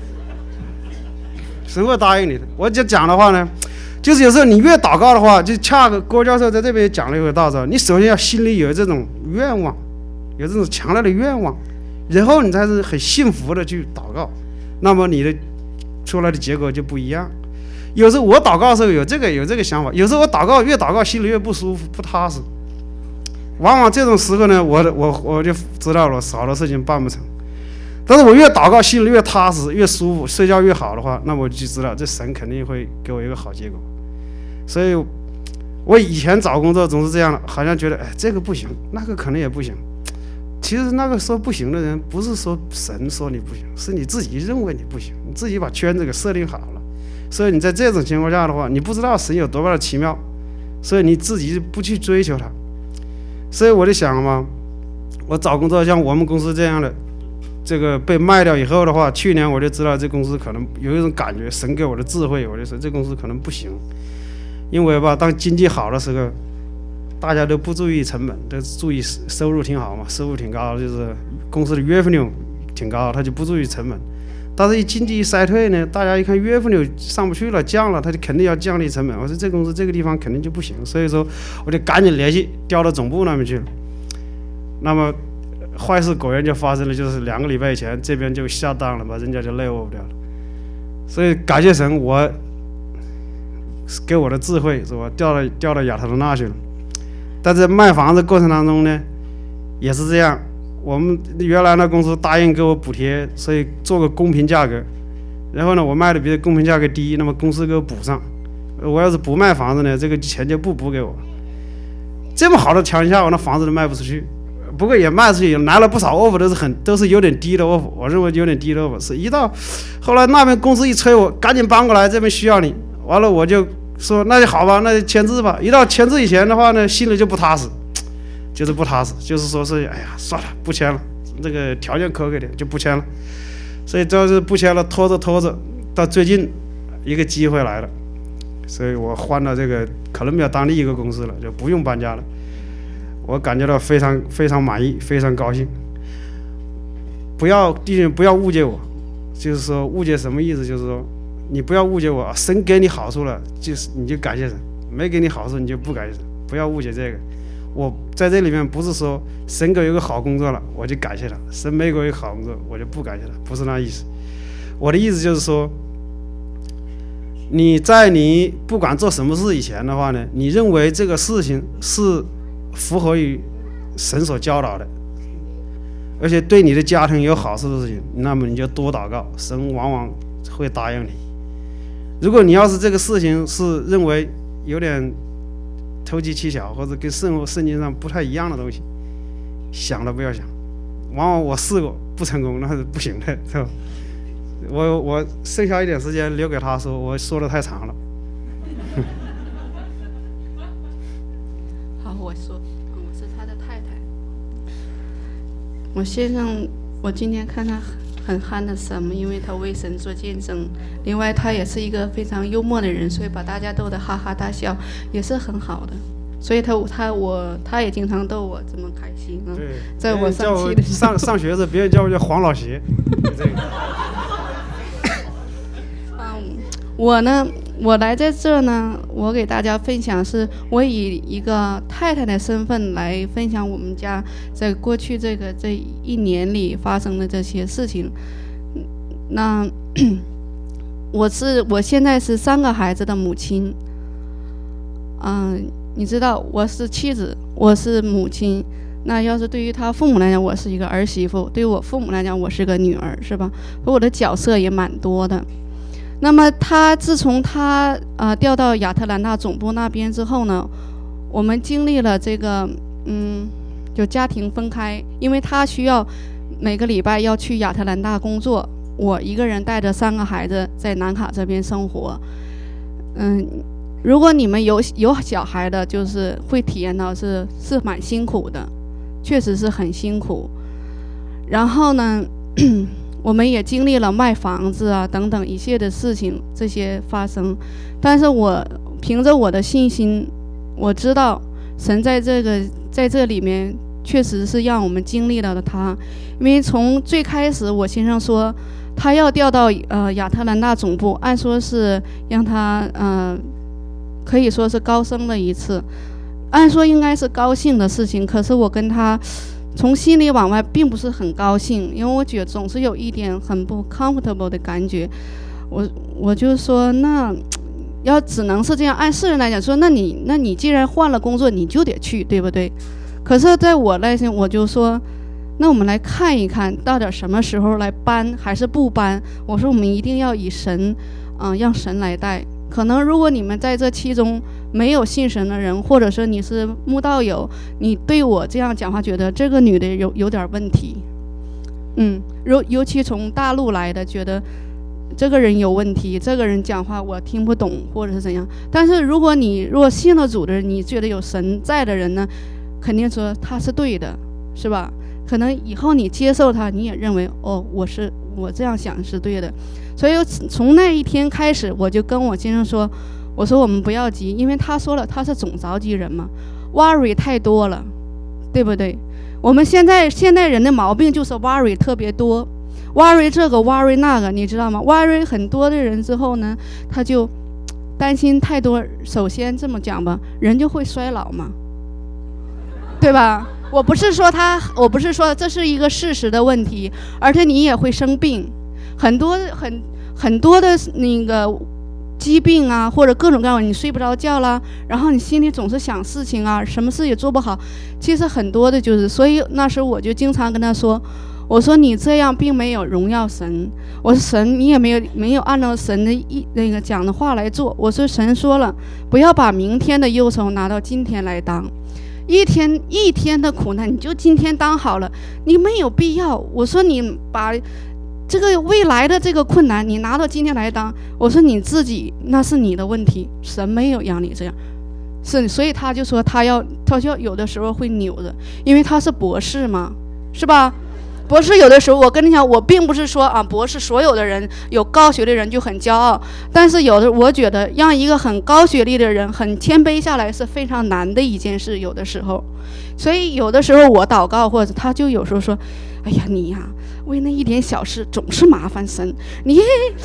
神会答应你的。我就讲的话呢，就是有时候你越祷告的话，就恰个郭教授在这边也讲了一个道理，你首先要心里有这种愿望，有这种强烈的愿望，然后你才是很幸福的去祷告，那么你的出来的结果就不一样。有时候我祷告的时候有这个有这个想法，有时候我祷告越祷告心里越不舒服不踏实，往往这种时候呢，我我我就知道了，少的事情办不成。但是我越祷告心里越踏实越舒服，睡觉越好的话，那么我就知道这神肯定会给我一个好结果。所以我以前找工作总是这样的，好像觉得哎这个不行，那个可能也不行。其实那个说不行的人，不是说神说你不行，是你自己认为你不行，你自己把圈子给设定好了。所以你在这种情况下的话，你不知道神有多么的奇妙，所以你自己不去追求它。所以我就想嘛，我找工作像我们公司这样的，这个被卖掉以后的话，去年我就知道这公司可能有一种感觉，神给我的智慧，我就说这公司可能不行。因为吧，当经济好的时候，大家都不注意成本，都注意收入挺好嘛，收入挺高，就是公司的 revenue 挺高，他就不注意成本。但是一经济一衰退呢，大家一看月份就上不去了，降了，他就肯定要降低成本。我说这公司这个地方肯定就不行，所以说我就赶紧联系调到总部那边去了。那么坏事果然就发生了，就是两个礼拜以前这边就下档了，把人家就累我不掉了。所以感谢神，我给我的智慧是吧，调到调到亚特兰大去了。但在卖房子过程当中呢，也是这样。我们原来那公司答应给我补贴，所以做个公平价格，然后呢我卖的比公平价格低，那么公司给我补上。我要是不卖房子呢，这个钱就不补给我。这么好的条件下，我那房子都卖不出去，不过也卖出去，也拿了不少 offer， 都是很都是有点低的 offer， 我认为有点低的 offer。是一到后来那边公司一催我，赶紧搬过来，这边需要你，完了我就说那就好吧，那就签字吧。一到签字以前的话呢，心里就不踏实。就是不踏实，就是说是哎呀算了不签了，这个条件苛刻点就不签了，所以这是不签了，拖着拖着，到最近一个机会来了，所以我换到这个哥伦比亚当地一个公司了，就不用搬家了，我感觉到非常非常满意，非常高兴。不要弟兄不要误解我，就是说误解什么意思？就是说你不要误解我，神给你好处了，就是你就感谢神，没给你好处你就不感谢神，不要误解这个。我在这里面不是说神给我一个好工作了我就感谢他，神没给我一个好工作我就不感谢他，不是那意思。我的意思就是说，你在你不管做什么事以前的话呢，你认为这个事情是符合于神所教导的，而且对你的家庭有好处的事情，那么你就多祷告，神往往会答应你。如果你要是这个事情是认为有点投机取巧或者跟圣圣经上不太一样的东西，想了不要想，往往我试过不成功那是不行的，是吧？我我剩下一点时间留给他说，我说的太长了。 好，我说，我是他的太太。我先生，我今天看他很憨的什么，因为他为神做见证。另外，他也是一个非常幽默的人，所以把大家逗得哈哈大笑，也是很好的。所以他他我他也经常逗我这么开心啊。 对， 在我上期的上上学的时候，别人叫我叫黄老邪。这个。 嗯，我呢，我来在这呢，我给大家分享是，我以一个太太的身份来分享我们家在过去这个这一年里发生的这些事情。那我是我现在是三个孩子的母亲，嗯，你知道我是妻子，我是母亲， 那要是对于他父母来讲，我是一个儿媳妇；对于我父母来讲，我是个女儿，是吧？所以我的角色也蛮多的。那么他自从他呃调到亚特兰大总部那边之后呢，我们经历了这个嗯，就家庭分开，因为他需要每个礼拜要去亚特兰大工作，我一个人带着三个孩子在南卡这边生活。嗯，如果你们有有小孩的，就是会体验到是是蛮辛苦的，确实是很辛苦。然后呢，我们也经历了卖房子啊等等一切的事情，这些发生。但是我凭着我的信心，我知道神在这个在这里面确实是让我们经历了他。因为从最开始我先生说他要调到呃亚特兰大总部，按说是让他呃可以说是高升了一次，按说应该是高兴的事情，可是我跟他从心里往外并不是很高兴，因为我觉得总是有一点很不 comfortable 的感觉。我我就说那要只能是这样，按世人来讲说，那你那你既然换了工作，你就得去，对不对？可是在我来讲，我就说那我们来看一看到底什么时候来搬还是不搬。我说我们一定要以神嗯、呃，让神来带。可能如果你们在这其中没有信神的人，或者说你是慕道友，你对我这样讲话觉得这个女的有有点问题，嗯，尤尤其从大陆来的，觉得这个人有问题，这个人讲话我听不懂或者是怎样。但是如果你如果信了主的人，你觉得有神在的人呢，肯定说他是对的，是吧？可能以后你接受他，你也认为哦，我是我这样想是对的。所以从那一天开始，我就跟我先生说，我说我们不要急，因为他说了他是总召集人嘛 ，worry 太多了，对不对？我们现在现代人的毛病就是 worry 特别多， worry 这个 worry 那个，你知道吗？ worry 很多的人之后呢，他就担心太多。首先这么讲吧，人就会衰老嘛，对吧？我不是说他，我不是说这是一个事实的问题，而且你也会生病，很多很很多的那个疾病啊，或者各种各样的，你睡不着觉啦，然后你心里总是想事情啊，什么事也做不好，其实很多的就是，所以那时候我就经常跟他说，我说你这样并没有荣耀神，我说神你也没有没有按照神的一那个讲的话来做，我说神说了，不要把明天的忧愁拿到今天来当。一天一天的苦难，你就今天当好了，你没有必要。我说你把这个未来的这个困难，你拿到今天来当，我说你自己那是你的问题，神没有让你这样。是，所以他就说他要，他就有的时候会扭着，因为他是博士嘛，是吧？博士有的时候，我跟你讲，我并不是说啊，博士所有的人有高学历的人就很骄傲，但是有的我觉得让一个很高学历的人很谦卑下来是非常难的一件事，有的时候。所以有的时候我祷告，或者他就有时候说，哎呀你呀、啊，为那一点小事总是麻烦神，你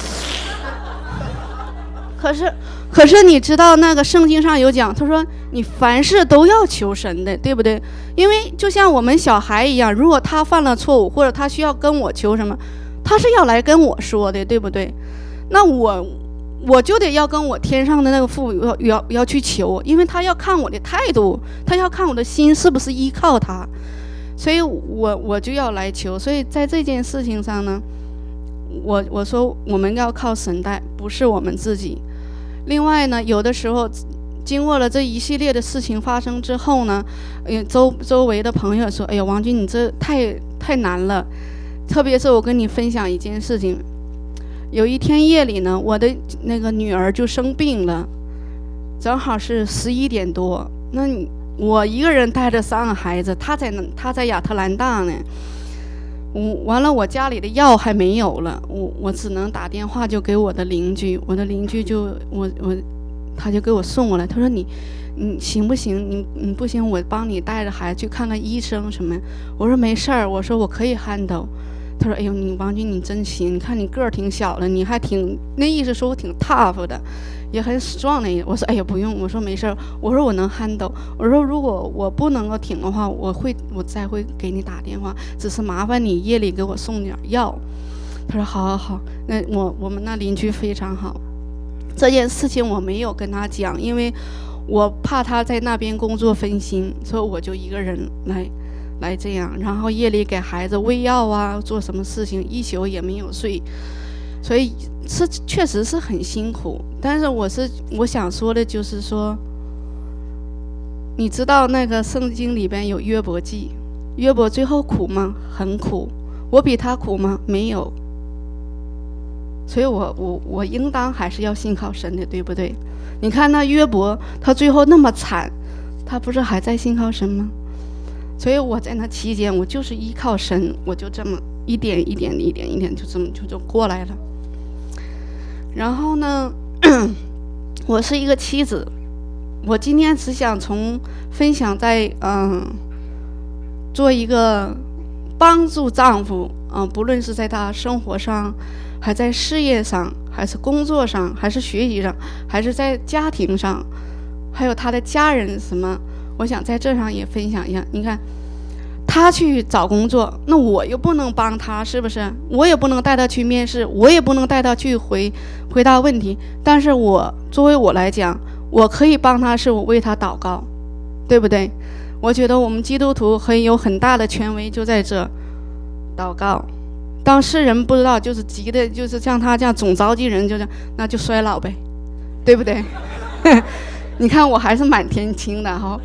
可是可是你知道那个圣经上有讲，他说你凡事都要求神的，对不对？因为就像我们小孩一样，如果他犯了错误，或者他需要跟我求什么，他是要来跟我说的，对不对？那我我就得要跟我天上的那个父要要要去求，因为他要看我的态度，他要看我的心是不是依靠他，所以我我就要来求。所以在这件事情上呢，我我说我们要靠神带，不是我们自己。另外呢，有的时候经过了这一系列的事情发生之后呢，周周围的朋友说，哎呀王军你这太太难了。特别是我跟你分享一件事情，有一天夜里呢，我的那个女儿就生病了，正好是十一点多，那我一个人带着三个孩子，她在她在亚特兰大呢，我完了我家里的药还没有了，我我只能打电话就给我的邻居，我的邻居就我我他就给我送过来，他说你你行不行？你你不行，我帮你带着孩子去看看医生什么。我说没事儿，我说我可以 handle。他说哎呦你王军你真行，你看你个儿挺小的，你还挺那意思说我挺 tough 的，也很 strong 的。我说哎呀不用，我说没事儿，我说我能 handle。我说如果我不能够挺的话，我会我再会给你打电话，只是麻烦你夜里给我送点药。他说好好好，那我我们那邻居非常好。这件事情我没有跟他讲，因为我怕他在那边工作分心，所以我就一个人来来这样，然后夜里给孩子喂药啊，做什么事情一宿也没有睡，所以是确实是很辛苦。但是我是我想说的就是说，你知道那个圣经里边有约伯记，约伯最后苦吗？很苦。我比他苦吗？没有。所以我我我应当还是要信靠神的，对不对？你看那约伯他最后那么惨，他不是还在信靠神吗？所以我在那期间我就是依靠神，我就这么一点一点一点一点就这么就就过来了。然后呢我是一个妻子，我今天只想从分享在嗯做一个帮助丈夫嗯，不论是在他生活上，还在事业上，还是工作上，还是学习上，还是在家庭上，还有他的家人什么，我想在这上也分享一下。你看他去找工作，那我又不能帮他，是不是？我也不能带他去面试，我也不能带他去回回答问题，但是我作为我来讲，我可以帮他，是我为他祷告，对不对？我觉得我们基督徒很有很大的权威就在这祷告。当世人不知道，就是急的，就是像他这样总召集人，就这样，那就衰老呗，对不对？你看我还是蛮年轻的哈。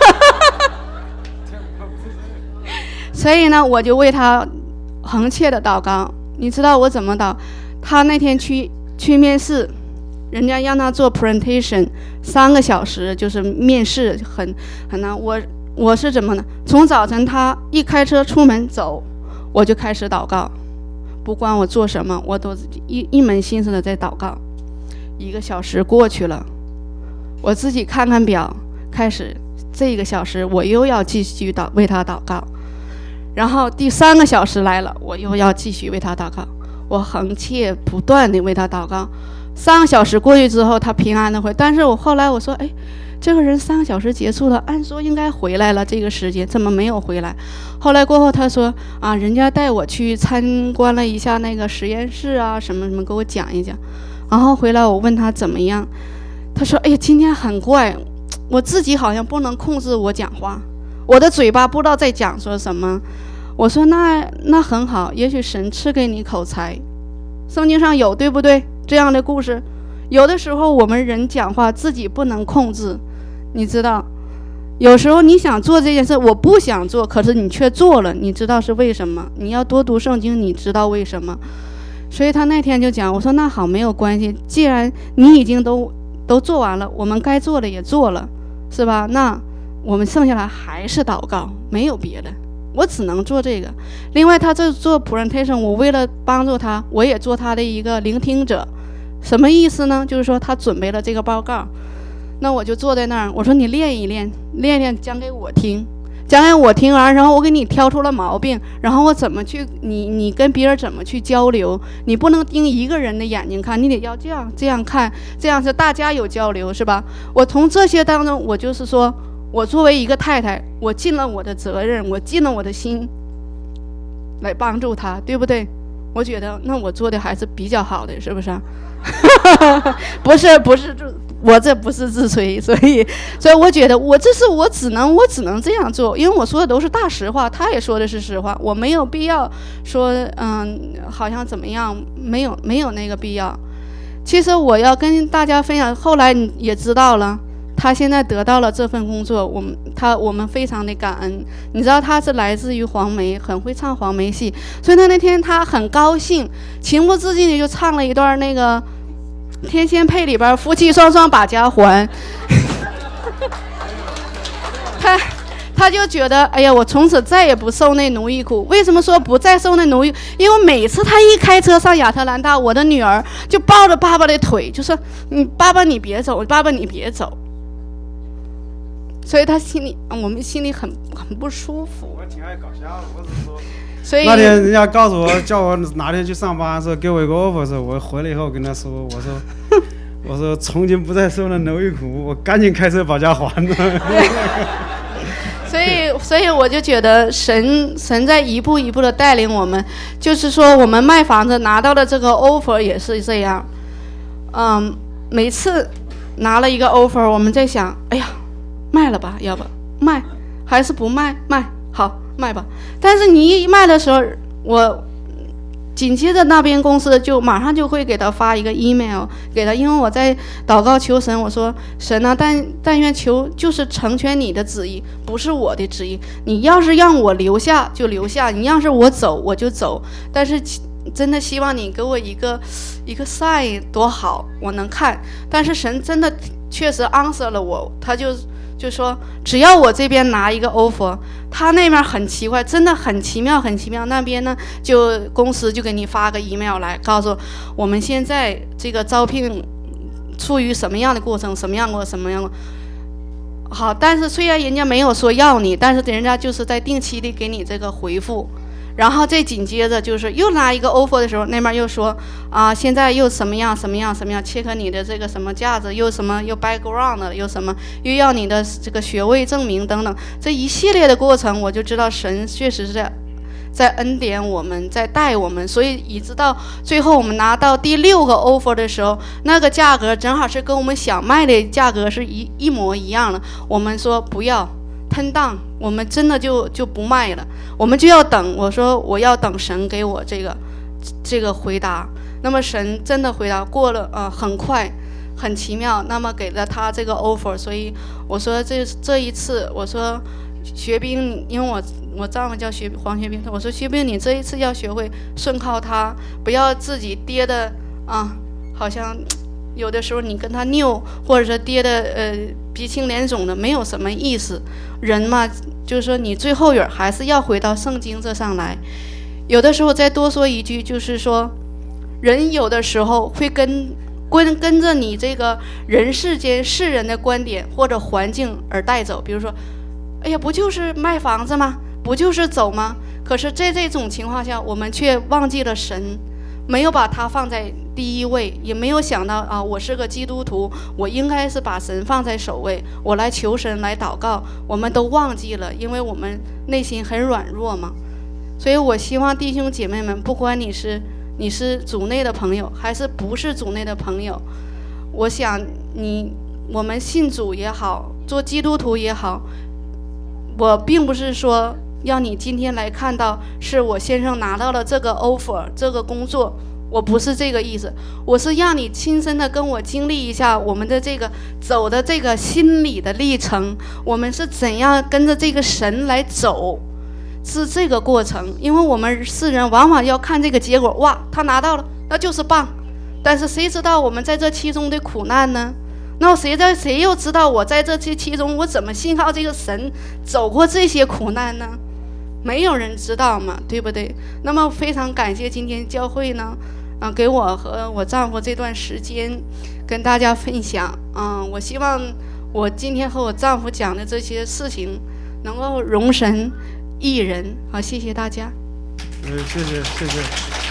所以呢，我就为他横切的祷告。你知道我怎么祷？他那天去去面试，人家让他做 presentation 三个小时，就是面试很很难。我我是怎么呢？从早晨他一开车出门走，我就开始祷告，不管我做什么，我都一一门心思的在祷告。一个小时过去了，我自己看看表，开始这个小时我又要继续祷为他祷告。然后第三个小时来了，我又要继续为他祷告，我横切不断的为他祷告。三个小时过去之后，他平安的回，但是我后来我说，哎，这个人三个小时结束了，按说应该回来了，这个时间怎么没有回来？后来过后他说啊，人家带我去参观了一下那个实验室啊，什么什么，给我讲一讲。然后回来我问他怎么样，他说，哎呀，今天很怪，我自己好像不能控制我讲话，我的嘴巴不知道在讲说什么。我说那那很好，也许神赐给你口才，圣经上有，对不对？这样的故事，有的时候我们人讲话自己不能控制，你知道，有时候你想做这件事，我不想做，可是你却做了，你知道是为什么？你要多读圣经，你知道为什么？所以他那天就讲，我说那好，没有关系，既然你已经都都做完了，我们该做的也做了，是吧？那我们剩下来还是祷告，没有别的，我只能做这个。另外他这做 presentation， 我为了帮助他，我也做他的一个聆听者。什么意思呢？就是说他准备了这个报告，那我就坐在那儿，我说你练一练，练练讲给我听，讲给我听啊，然后我给你挑出了毛病，然后我怎么去，你你跟别人怎么去交流，你不能盯一个人的眼睛看，你得要这样这样看，这样是大家有交流，是吧？我从这些当中，我就是说我作为一个太太，我尽了我的责任，我尽了我的心来帮助他，对不对？我觉得那我做的还是比较好的，是不是啊？不是不是，我这不是自吹，所以所以我觉得我这是我只能我只能这样做，因为我说的都是大实话，他也说的是实话，我没有必要说嗯好像怎么样，没有没有那个必要。其实我要跟大家分享，后来你也知道了，他现在得到了这份工作，我们他我们非常的感恩。你知道他是来自于黄梅，很会唱黄梅戏，所以他那天他很高兴，情不自禁的就唱了一段那个《天仙配》里边夫妻双双把家还。他他就觉得，哎呀，我从此再也不受那奴役苦。为什么说不再受那奴役？因为每次他一开车上亚特兰大，我的女儿就抱着爸爸的腿，就说：“你爸爸你别走，爸爸你别走。”所以他心里，我们心里很很不舒服。 我挺爱搞笑的，我是说， 所以那天人家告诉我，叫我哪天去上班的时候，给我一个 offer 的时候，我回来以后跟他说，我说，我说从今不再受那奴役苦，我赶紧开车把家还了。 所以，所以我就觉得神神在一步一步的带领我们，就是说我们卖房子拿到的这个 offer 也是这样，嗯，每次拿了一个 offer， 我们在想，哎呀。卖了吧，要不卖还是不卖？卖好， 卖吧。但是你一卖的时候，我紧接着那边公司就马上就会给他发一个 email 给他，因为我在祷告求神，我说神啊，但但愿求就是成全你的旨意，不是我的旨意。你要是让我留下就留下，你要是我走我就走。但是真的希望你给我一个一个 sign 多好，我能看。但是神真的确实 answer 了我，他就就说只要我这边拿一个 offer， 他那边很奇怪，真的很奇妙很奇妙，那边呢就公司就给你发个 email 来告诉我们现在这个招聘处于什么样的过程，什么样过什么样过好。但是虽然人家没有说要你，但是人家就是在定期的给你这个回复。然后再紧接着就是又拿一个 offer 的时候，那边又说啊，现在又什么样什么样什么样，切合你的这个什么价值，又什么又 background， 又什么又要你的这个学位证明等等，这一系列的过程，我就知道神确实是在在恩典我们，在带我们，所以一直到最后我们拿到第六个 offer 的时候，那个价格正好是跟我们想卖的价格是一一模一样的，我们说不要turn down，我们真的就就不卖了，我们就要等。我说我要等神给我这个这个回答。那么神真的回答过了，呃，很快，很奇妙。那么给了他这个 offer， 所以我说这这一次，我说学兵，因为我我丈夫叫学黄学兵，我说学兵，你这一次要学会顺靠他，不要自己跌的啊，好像。有的时候你跟他拗，或者是跌的呃鼻青脸肿的，没有什么意思。人嘛，就是说你最后远还是要回到圣经这上来。有的时候再多说一句，就是说，人有的时候会跟跟跟着你这个人世间世人的观点或者环境而带走。比如说，哎呀，不就是卖房子吗？不就是走吗？可是在这种情况下，我们却忘记了神。没有把它放在第一位，也没有想到啊，我是个基督徒，我应该是把神放在首位，我来求神来祷告，我们都忘记了，因为我们内心很软弱嘛。所以我希望弟兄姐妹们，不管你是你是主内的朋友，还是不是主内的朋友，我想你我们信主也好，做基督徒也好，我并不是说要你今天来看到是我先生拿到了这个 offer 这个工作，我不是这个意思，我是让你亲身的跟我经历一下我们的这个走的这个心理的历程，我们是怎样跟着这个神来走，是这个过程。因为我们世人往往要看这个结果，哇，他拿到了，那就是棒，但是谁知道我们在这其中的苦难呢？那谁在谁又知道我在这其中我怎么信靠这个神走过这些苦难呢？没有人知道嘛，对不对？那么非常感谢今天教会呢，啊，给我和我丈夫这段时间跟大家分享。嗯，我希望我今天和我丈夫讲的这些事情能够容神益人。好，谢谢大家。 嗯，谢谢谢谢。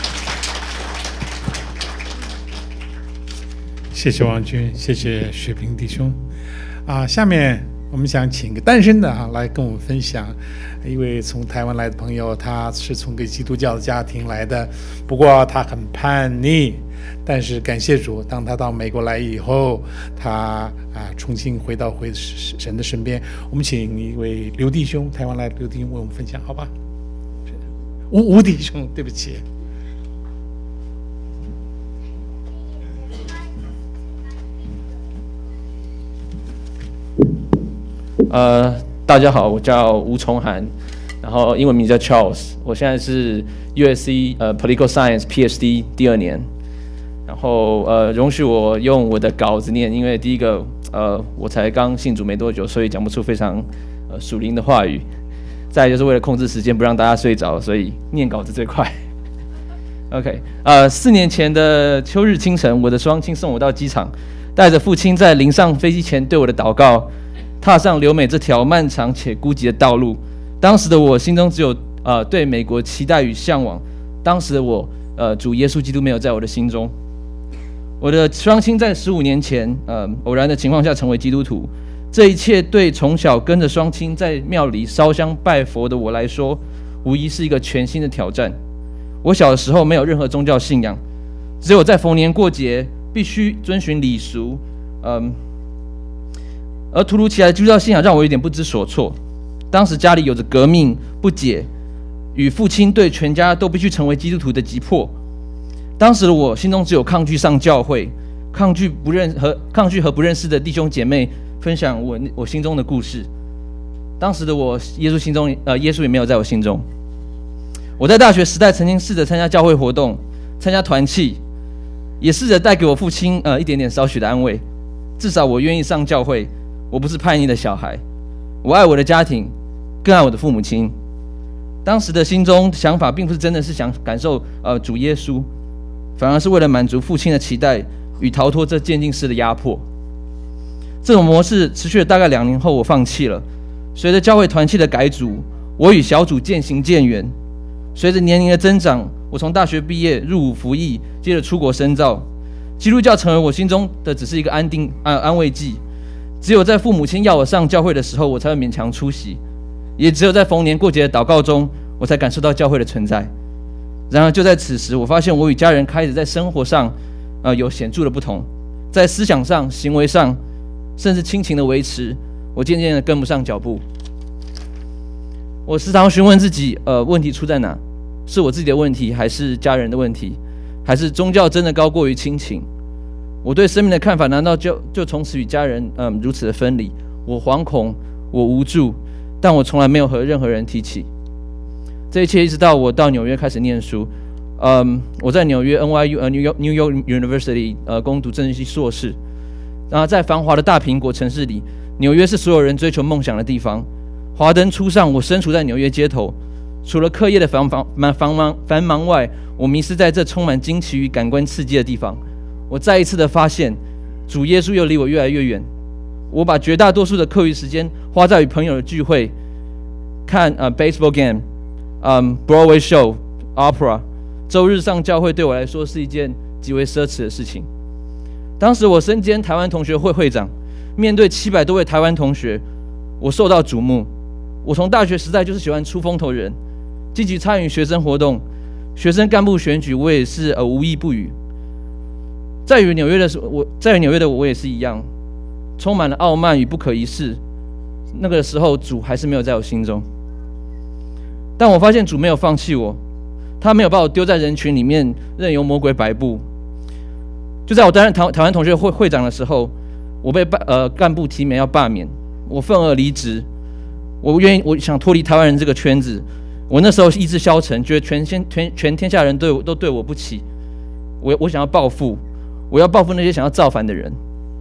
谢谢王军，谢谢雪平弟兄。啊，下面我们想请个单身的啊来跟我们分享，一位从台湾来的朋友，他是从个基督教的家庭来的，不过他很叛逆，但是感谢主，当他到美国来以后，他啊重新回到回神的身边。我们请一位刘弟兄，台湾来的刘弟兄为我们分享，好吧？吴吴弟兄，对不起。 呃，大家好，我叫吴崇涵，然后英文名叫 Charles， 我现在是 U S C 呃 Political Science P H D 第二年，然后呃容许我用我的稿子念，因为第一个呃我才刚信主没多久，所以讲不出非常呃属灵的话语，再来就是为了控制时间不让大家睡着，所以念稿子最快。OK， 呃四年前的秋日清晨，我的双亲送我到机场，带着父亲在临上飞机前对我的祷告。踏上留美这条漫长且孤寂的道路，当时的我心中只有呃对美国期待与向往。当时的我，呃，主耶稣基督没有在我的心中。我的双亲在十五年前，呃，偶然的情况下成为基督徒。这一切对从小跟着双亲在庙里烧香拜佛的我来说，无疑是一个全新的挑战。我小的时候没有任何宗教信仰，只有在逢年过节必须遵循礼俗，嗯。而突如其来的基督教信仰让我有点不知所措。 当时家里有着革命不解，与父亲对全家都必须成为基督徒的急迫。当时的我心中只有抗拒上教会，抗拒不认和抗拒和不认识的弟兄姐妹分享我我心中的故事。当时的我，耶稣心中呃，耶稣也没有在我心中。我在大学时代曾经试着参加教会活动，参加团契，也试着带给我父亲呃一点点少许的安慰。至少我愿意上教会，我不是叛逆的小孩，我爱我的家庭，更爱我的父母亲。当时的心中想法并不是真的是想感受呃主耶稣，反而是为了满足父亲的期待与逃脱这渐进式的压迫。这种模式持续了大概两年后，我放弃了。随着教会团契的改组，我与小组渐行渐远。随着年龄的增长，我从大学毕业入伍服役，接着出国深造。基督教成为我心中的只是一个安定、安安慰剂。只有在父母亲要我上教会的时候，我才会勉强出席；也只有在逢年过节的祷告中，我才感受到教会的存在。然而就在此时，我发现我与家人开始在生活上，呃，有显著的不同，在思想上、行为上，甚至亲情的维持，我渐渐的跟不上脚步。我时常询问自己，呃，问题出在哪？是我自己的问题，还是家人的问题，还是宗教真的高过于亲情？我对生命的看法，难道就就从此与家人，嗯，如此的分离？我惶恐，我无助，但我从来没有和任何人提起。这一切一直到我到纽约开始念书，嗯，我在纽约 N Y U 呃 New York New York University 呃攻读政治系硕士。然后在繁华的大苹果城市里，纽约是所有人追求梦想的地方。华灯初上，我身处在纽约街头，除了课业的繁忙繁忙繁忙外，我迷失在这充满惊奇与感官刺激的地方。我再一次的发现，主耶稣又离我越来越远。我把绝大多数的课余时间花在与朋友的聚会、看呃 baseball game、嗯 Broadway show、opera。周日上教会对我来说是一件极为奢侈的事情。当时我身兼台湾同学会会长，面对七百多位台湾同学，我受到瞩目。我从大学时代就是喜欢出风头人，积极参与学生活动、学生干部选举，我也是呃无一不语。在于纽约的我，在于纽约的我也是一样，充满了傲慢与不可一世。那个时候，主还是没有在我心中。但我发现主没有放弃我，他没有把我丢在人群里面，任由魔鬼摆布。就在我担任台台湾同学会会长的时候，我被呃干部提名要罢免，我愤而离职。我愿意，我想脱离台湾人这个圈子。我那时候意志消沉，觉得全天全全天下人对我都对我不起。我我想要报复，我要报复那些想要造反的人。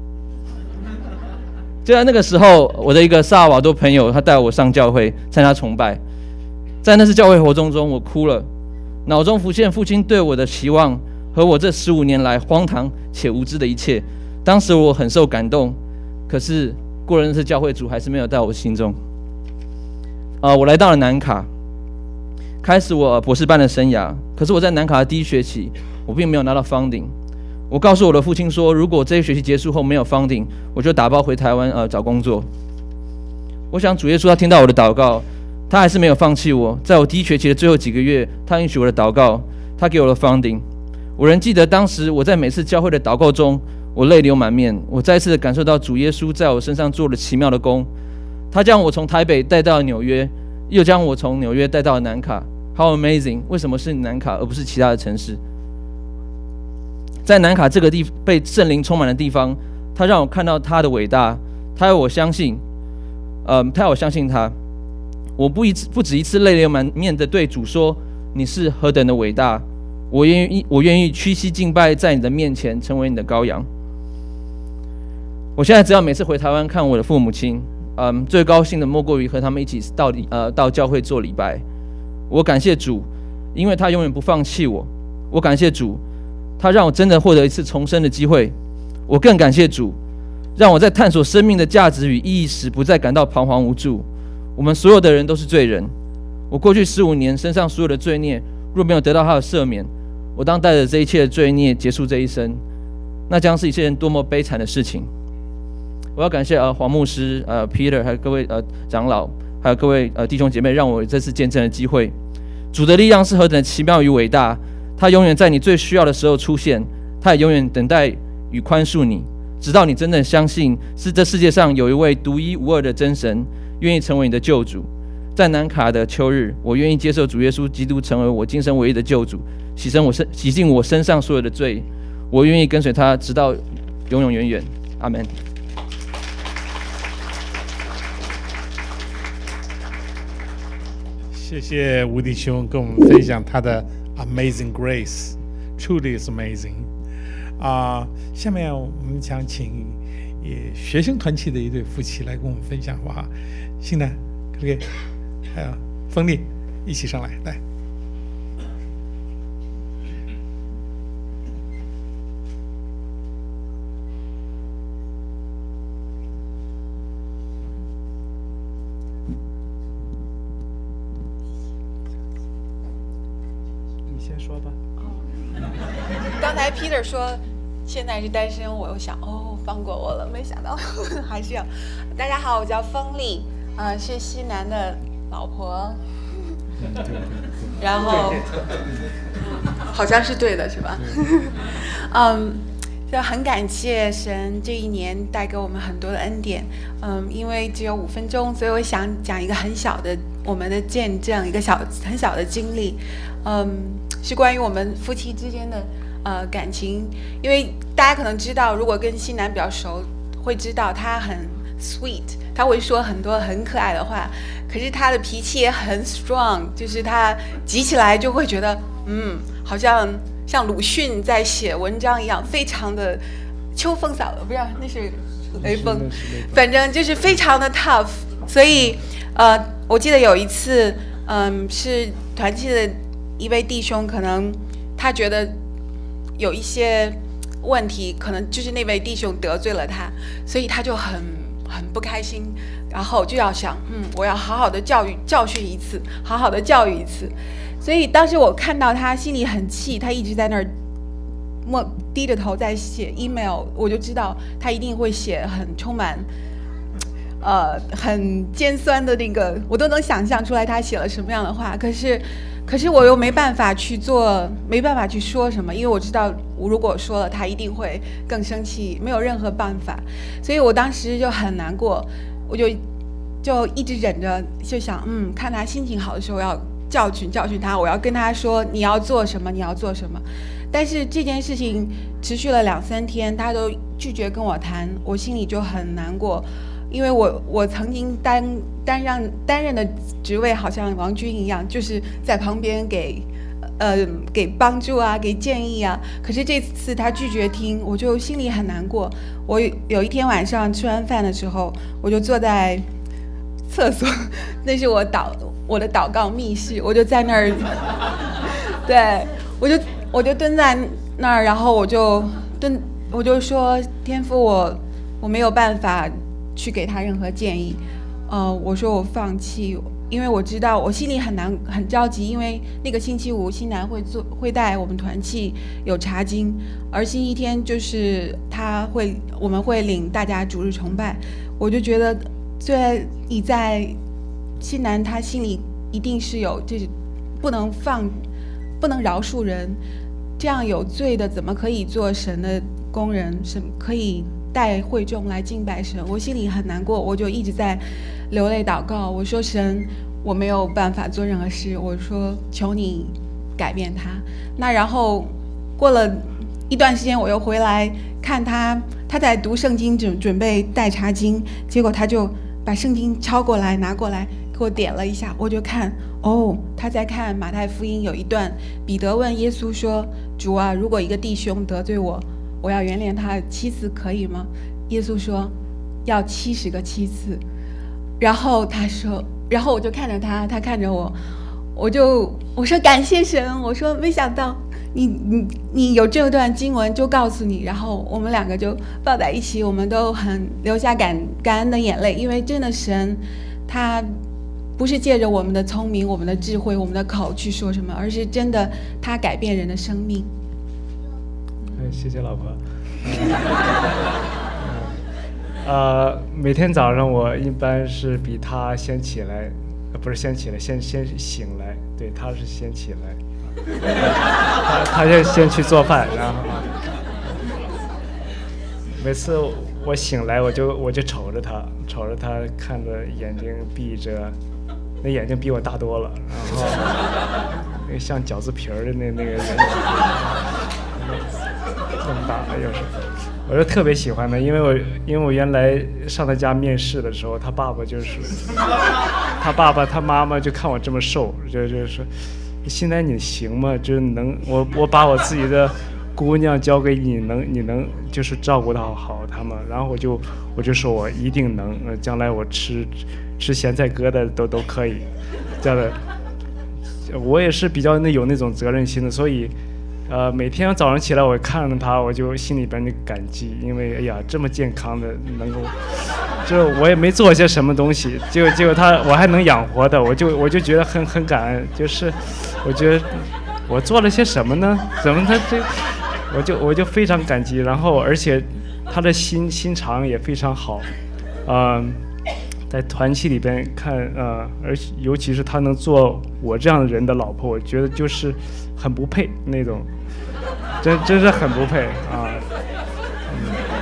就在那个时候，我的一个萨尔瓦多朋友，他带我上教会参加崇拜。在那次教会活动中，我哭了，脑中浮现父亲对我的期望和我这十五年来荒唐且无知的一切。当时我很受感动，可是过了那次教会，主还是没有在我心中。呃，我来到了南卡，开始我博士班的生涯。可是我在南卡的第一学期，我并没有拿到 funding。我告诉我的父亲说，如果这一学期结束后没有 funding， 我就打包回台湾呃找工作。我想主耶稣他听到我的祷告，他还是没有放弃我。在我第一学期的最后几个月，他允许我的祷告，他给我了 funding。我仍记得当时我在每次教会的祷告中，我泪流满面。我再次的感受到主耶稣在我身上做了奇妙的工。他将我从台北带到纽约，又将我从纽约带到南卡。How amazing！ 为什么是南卡而不是其他的城市？在南卡这个地被圣灵充满的地方，他让我看到他的伟大，他要我相信，呃，他要我相信他。我不一次不止一次泪流满面的对主说：“你是何等的伟大！我愿意，我愿意屈膝敬拜在你的面前，成为你的羔羊。”我现在只要每次回台湾看我的父母亲，嗯，最高兴的莫过于和他们一起到呃到教会做礼拜。我感谢主，因为他永远不放弃我。我感谢主，他让我真的获得一次重生的机会。我更感谢主，让我在探索生命的价值与意义时，不再感到彷徨无助。我们所有的人都是罪人。我过去十五年身上所有的罪孽，若没有得到他的赦免，我当带着这一切的罪孽结束这一生，那将是一件多么悲惨的事情。我要感谢呃黄牧师、呃 Peter 还有各位呃长老，还有各位呃弟兄姐妹，让我有这次见证的机会。主的力量是何等奇妙与伟大，他永远在你最需要的时候出现，他也永远等待与宽恕你，直到你真正相信是这世界上有一位独一无二的真神，愿意成为你的救主， 在南卡的秋日，我愿意接受主耶稣基督成为我今生唯一的救主，洗身我身洗净我身上所有的罪。我愿意跟随他，直到永永远远。阿门。 谢谢吴弟兄跟我们分享他的 Amazing Grace，truly is amazing。啊、呃，下面我们想请也学生团契的一对夫妻来跟我们分享话。新南，可不可以？还有锋利，一起上来，来。 说吧。 刚才 Peter 说现在是单身，我又想哦，放过我了，没想到还是要。大家好，我叫锋利，呃，是西南的老婆。然后好像是对的，是吧？嗯，就很感谢神这一年带给我们很多的恩典。嗯，因为只有五分钟，所以我想讲一个很小的我们的见证，一个小很小的经历。嗯，是关于我们夫妻之间的呃感情。因为大家可能知道，如果跟西南比较熟，会知道他很 sweet， 他会说很多很可爱的话，可是他的脾气也很 strong， 就是他急起来就会觉得嗯，好像像鲁迅在写文章一样，非常的秋风扫，不知道那是雷锋，反正就是非常的 tough。所以呃，我记得有一次，嗯，是团契的一位弟兄，可能他觉得有一些问题，可能就是那位弟兄得罪了他，所以他就很很不开心，然后就要想，嗯，我要好好的教育教训一次，好好的教育一次。所以当时我看到他心里很气，他一直在那儿默低着头在写 email， 我就知道他一定会写很充满呃很尖酸的那个，我都能想象出来他写了什么样的话。可是可是我又没办法去做，没办法去说什么，因为我知道我如果说了他一定会更生气，没有任何办法。所以我当时就很难过，我就就一直忍着，就想嗯，看他心情好的时候要教训教训他，我要跟他说你要做什么，你要做什么。但是这件事情持续了两三天，他都拒绝跟我谈，我心里就很难过。因为我我曾经担担任担任的职位好像王军一样，就是在旁边给呃给帮助啊，给建议啊。可是这次他拒绝听，我就心里很难过。我有一天晚上吃完饭的时候，我就坐在厕所，那是我祷我的祷告密室，我就在那儿，对，我就我就蹲在那儿，然后我就蹲，我就说天父，我我没有办法去给他任何建议，呃，我说我放弃，因为我知道我心里很难很着急，因为那个星期五新南会做会带我们团契有查经，而星期天就是他会我们会领大家主日崇拜，我就觉得虽然你在新南他心里一定是有这不能放不能饶恕人，这样有罪的怎么可以做神的工人，什可以带会众来敬拜神，我心里很难过，我就一直在流泪祷告。我说神，我没有办法做任何事，我说求你改变他。那然后过了一段时间，我又回来看他，他在读圣经，准准备带查经，结果他就把圣经抄过来拿过来给我点了一下，我就看哦，他在看马太福音有一段，彼得问耶稣说：“主啊，如果一个弟兄得罪我，我要原谅他七次可以吗？”耶稣说要七十个七次。然后他说，然后我就看着他，他看着我，我就我说感谢神，我说没想到你你你有这段经文就告诉你，然后我们两个就抱在一起，我们都很流下感感恩的眼泪，因为真的神他不是借着我们的聪明、我们的智慧、我们的口去说什么，而是真的他改变人的生命。 谢谢老婆。呃，每天早上我一般是比他先起来，呃、不是先起来，先先醒来，对，他是先起来，他他先先去做饭，然后每次我醒来我就我就瞅着他，瞅着他，看着眼睛闭着， 那眼睛比我大多了，然后那个像饺子皮儿的那那个人，这么大又是，我就特别喜欢他，因为我因为我原来上他家面试的时候，他爸爸就是他爸爸他妈妈就看我这么瘦，就就是说现在你行吗？就是能我我把我自己的姑娘交给你，能你能就是照顾到好他们，然后我就我就说我一定能，呃，将来我吃吃咸菜疙瘩都都可以，这样的。我也是比较那有那种责任心的，所以，呃，每天早上起来我看着他，我就心里边就感激，因为哎呀这么健康的能够，就我也没做些什么东西，结果结果他我还能养活的，我就我就觉得很很感恩，就是我觉得我做了些什么呢？怎么他这，我就我就非常感激，然后而且他的心心肠也非常好，嗯、呃。在团契里边看，呃，而尤其是她能做我这样的人的老婆，我觉得就是很不配那种，真真是很不配啊！嗯、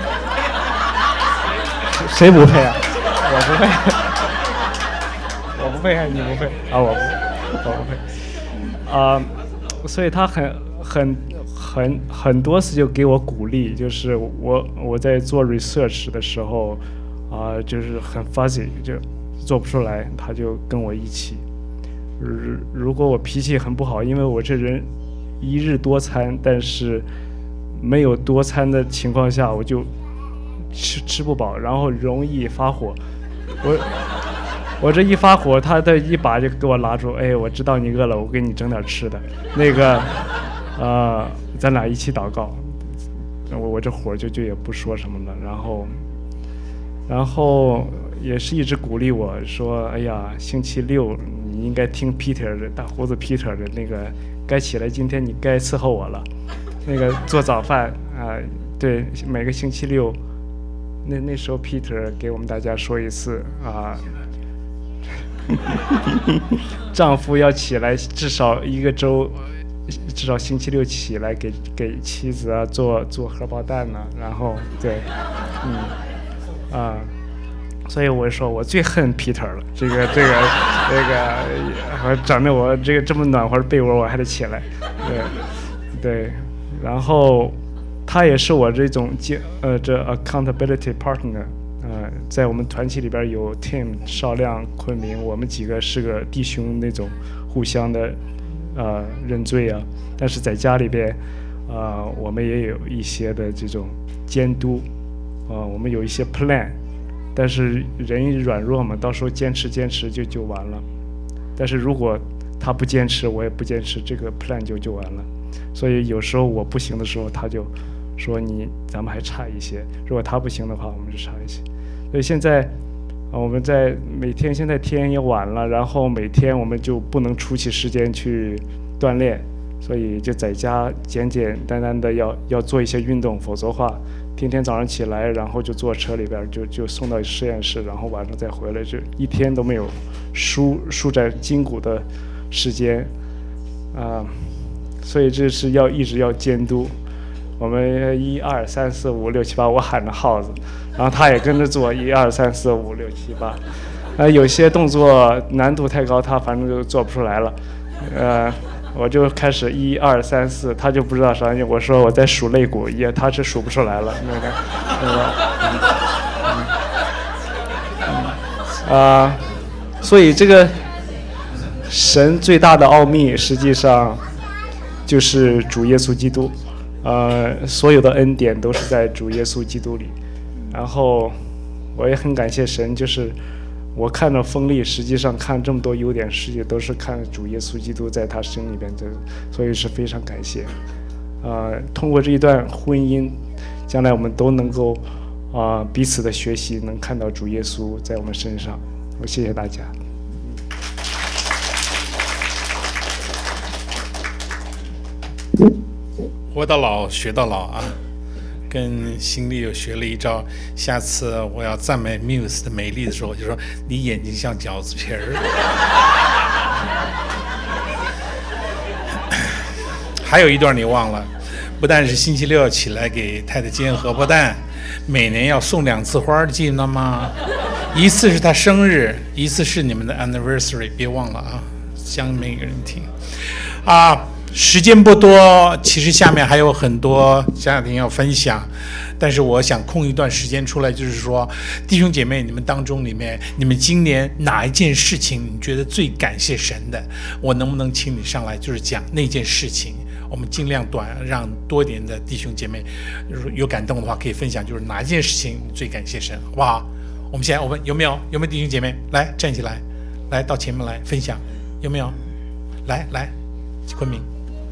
谁不配啊？我不配，我不配，你不配啊？我不，我不配啊！所以她很很很很多次就给我鼓励，就是我我在做 research 的时候。啊、呃，就是很 fuzzy， 就做不出来，他就跟我一起。如如果我脾气很不好，因为我这人一日多餐，但是没有多餐的情况下，我就吃吃不饱，然后容易发火。我我这一发火，他的一把就给我拉住，哎，我知道你饿了，我给你整点吃的。那个，呃，咱俩一起祷告。我我这火就就也不说什么了，然后。然后也是一直鼓励我说：“哎呀，星期六你应该听 Peter 的大胡子 Peter 的那个，该起来，今天你该伺候我了。那个做早饭啊、呃，对，每个星期六，那那时候 Peter 给我们大家说一次啊，丈夫要起来至少一个周，至少星期六起来给给妻子啊做做荷包蛋呢、啊，然后对，嗯。”啊、嗯，所以我说我最恨 Peter 了，这个这个这个，我整得我这个这么暖和的被窝我还得起来，对对，然后他也是我这种呃这 accountability partner， 呃，在我们团体里边有 Tim、邵亮、昆明，我们几个是个弟兄那种互相的呃认罪啊，但是在家里边啊、呃，我们也有一些的这种监督。啊、呃，我们有一些 plan， 但是人软弱嘛，到时候坚持坚持就就完了。但是如果他不坚持，我也不坚持，这个 plan 就就完了。所以有时候我不行的时候，他就说你咱们还差一些；如果他不行的话，我们就差一些。所以现在啊、呃，我们在每天现在天也晚了，然后每天我们就不能出起时间去锻炼，所以就在家简简单单的要要做一些运动，否则的话。天天早上起来，然后就坐车里边就就送到实验室，然后晚上再回来，就一天都没有舒舒展筋骨的时间啊、呃，所以这是要一直要监督。我们一二三四五六七八，我喊着号子，然后他也跟着做一二三四五六七八。呃，有些动作难度太高，他反正就做不出来了，呃。我就开始一二三四，他就不知道啥。我说我在数肋骨，也他是数不出来了。那个，那个，嗯嗯啊，所以这个神最大的奥秘，实际上就是主耶稣基督。呃，所有的恩典都是在主耶稣基督里。然后我也很感谢神，就是。我看着锋利，实际上看这么多优点，实际都是看主耶稣基督在他身里边的，所以是非常感谢。呃，通过这一段婚姻，将来我们都能够啊、呃、彼此的学习，能看到主耶稣在我们身上。我谢谢大家。 活到老学到老啊！跟新丽又学了一招，下次我要赞美 Muse 的美丽的时候，我就说你眼睛像饺子皮儿。还有一段你忘了，不但是星期六起来给太太煎荷包蛋，每年要送两次花，记得吗？ 一次是他生日，一次是你们的 anniversary， 别忘了啊，向每个人听。啊，时间不多，其实下面还有很多家庭要分享，但是我想空一段时间出来，就是说，弟兄姐妹，你们当中里面，你们今年哪一件事情你觉得最感谢神的？我能不能请你上来，就是讲那件事情？我们尽量短，让多一点的弟兄姐妹，有感动的话可以分享，就是哪一件事情最感谢神，好不好？我们现在我们有没有有没有弟兄姐妹来站起来，来到前面来分享，有没有？来来，昆明。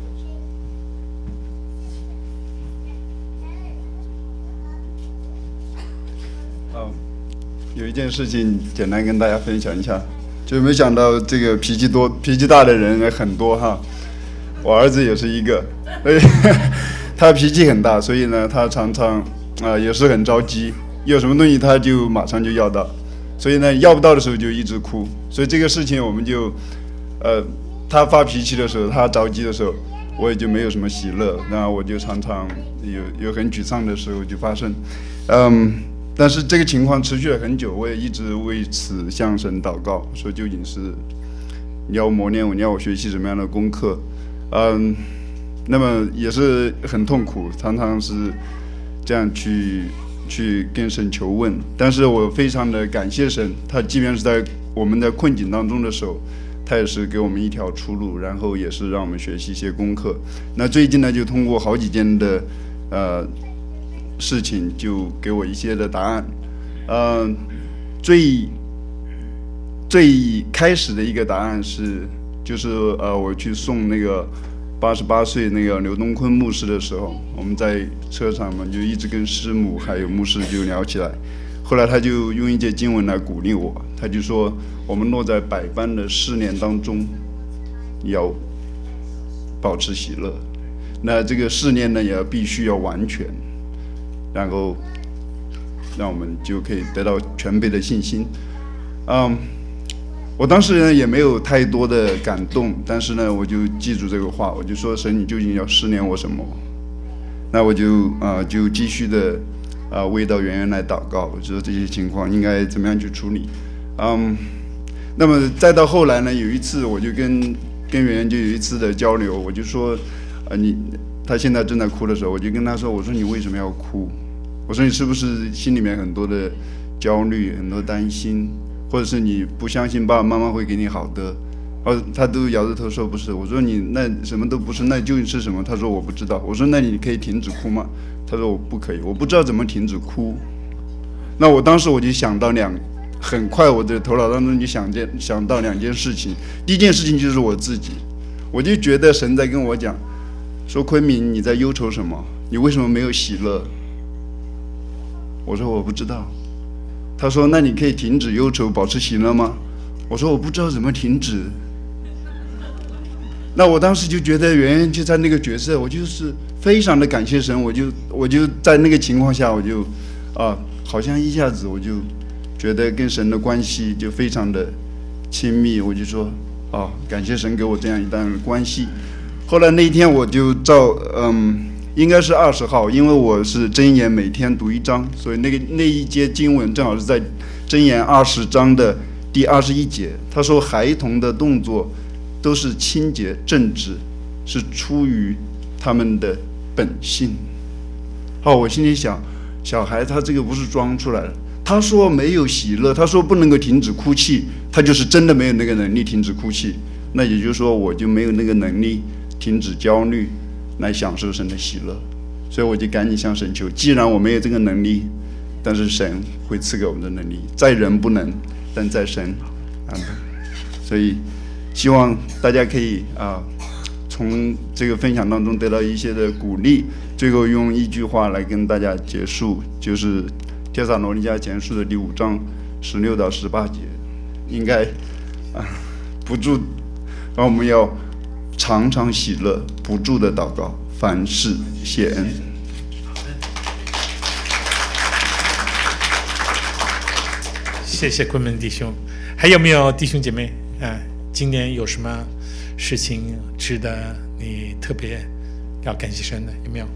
哦，有一件事情简单跟大家分享一下，就没想到这个脾气多、脾气大的人很多哈。我儿子也是一个，所以他脾气很大，所以呢，他常常啊、呃、也是很着急，有什么东西他就马上就要到，所以呢要不到的时候就一直哭，所以这个事情我们就，呃，他发脾气的时候，他着急的时候，我也就没有什么喜乐，那我就常常有有很沮丧的时候就发生，嗯，但是这个情况持续了很久，我也一直为此向神祷告，说究竟是你要磨练我，你要我学习什么样的功课。嗯，那么也是很痛苦，常常是这样去去跟神求问。但是我非常的感谢神，他即便是在我们在困境当中的时候，他也是给我们一条出路，然后也是让我们学习一些功课。那最近呢，就通过好几件的呃事情，就给我一些的答案。呃，最最开始的一个答案是。就是呃，我去送那个八十八岁那个刘东坤牧师的时候，我们在车上嘛，就一直跟师母还有牧师就聊起来。后来他就用一节经文来鼓励我，他就说：我们落在百般的试炼当中，要保持喜乐。那这个试炼呢，也要必须要完全，然后让我们就可以得到全备的信心。嗯。我当时呢也没有太多的感动，但是呢我就记住这个话，我就说神，你究竟要试炼我什么？那我就啊、呃、就继续的啊、呃、为到圆圆来祷告，我说这些情况应该怎么样去处理。嗯，那么再到后来呢，有一次我就跟跟圆圆就有一次的交流，我就说啊、呃、你他现在正在哭的时候，我就跟他说，我说你为什么要哭？我说你是不是心里面很多的焦虑，很多担心？或者是你不相信爸爸妈妈会给你好的，哦，他都摇着头说不是。我说你那什么都不是，那究竟是什么？他说我不知道。我说那你可以停止哭吗？他说我不可以，我不知道怎么停止哭。那我当时我就想到两，很快我的头脑当中就想见想到两件事情。第一件事情就是我自己，我就觉得神在跟我讲，说昆明你在忧愁什么？你为什么没有喜乐？我说我不知道。他说那你可以停止忧愁保持喜乐吗？我说我不知道怎么停止。那我当时就觉得圆圆就在那个角色，我就是非常的感谢神，我就我就在那个情况下，我就啊好像一下子我就觉得跟神的关系就非常的亲密，我就说啊感谢神给我这样一段关系。后来那一天我就照嗯应该是二十号，因为我是箴言每天读一章，所以那个那一节经文正好是在箴言二十章的第二十一节。他说孩童的动作都是清洁正直，是出于他们的本性。好，我心里想，小孩他这个不是装出来的。他说没有喜乐，他说不能够停止哭泣，他就是真的没有那个能力停止哭泣。那也就是说，我就没有那个能力停止焦虑，来享受神的喜乐。所以我就赶紧向神求，既然我没有这个能力，但是神会赐给我们的能力，在人不能，但在神啊。所以希望大家可以啊，从这个分享当中得到一些的鼓励。最后用一句话来跟大家结束，就是帖撒罗尼迦前书的第五章十六到十八节，应该啊不住，然后我们要常常喜乐，不住的祷告，凡事谢恩。 谢谢昆明弟兄。还有没有弟兄姐妹啊？今年有什么事情值得你特别要感谢神的？有没有？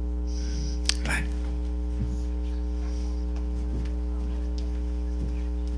来。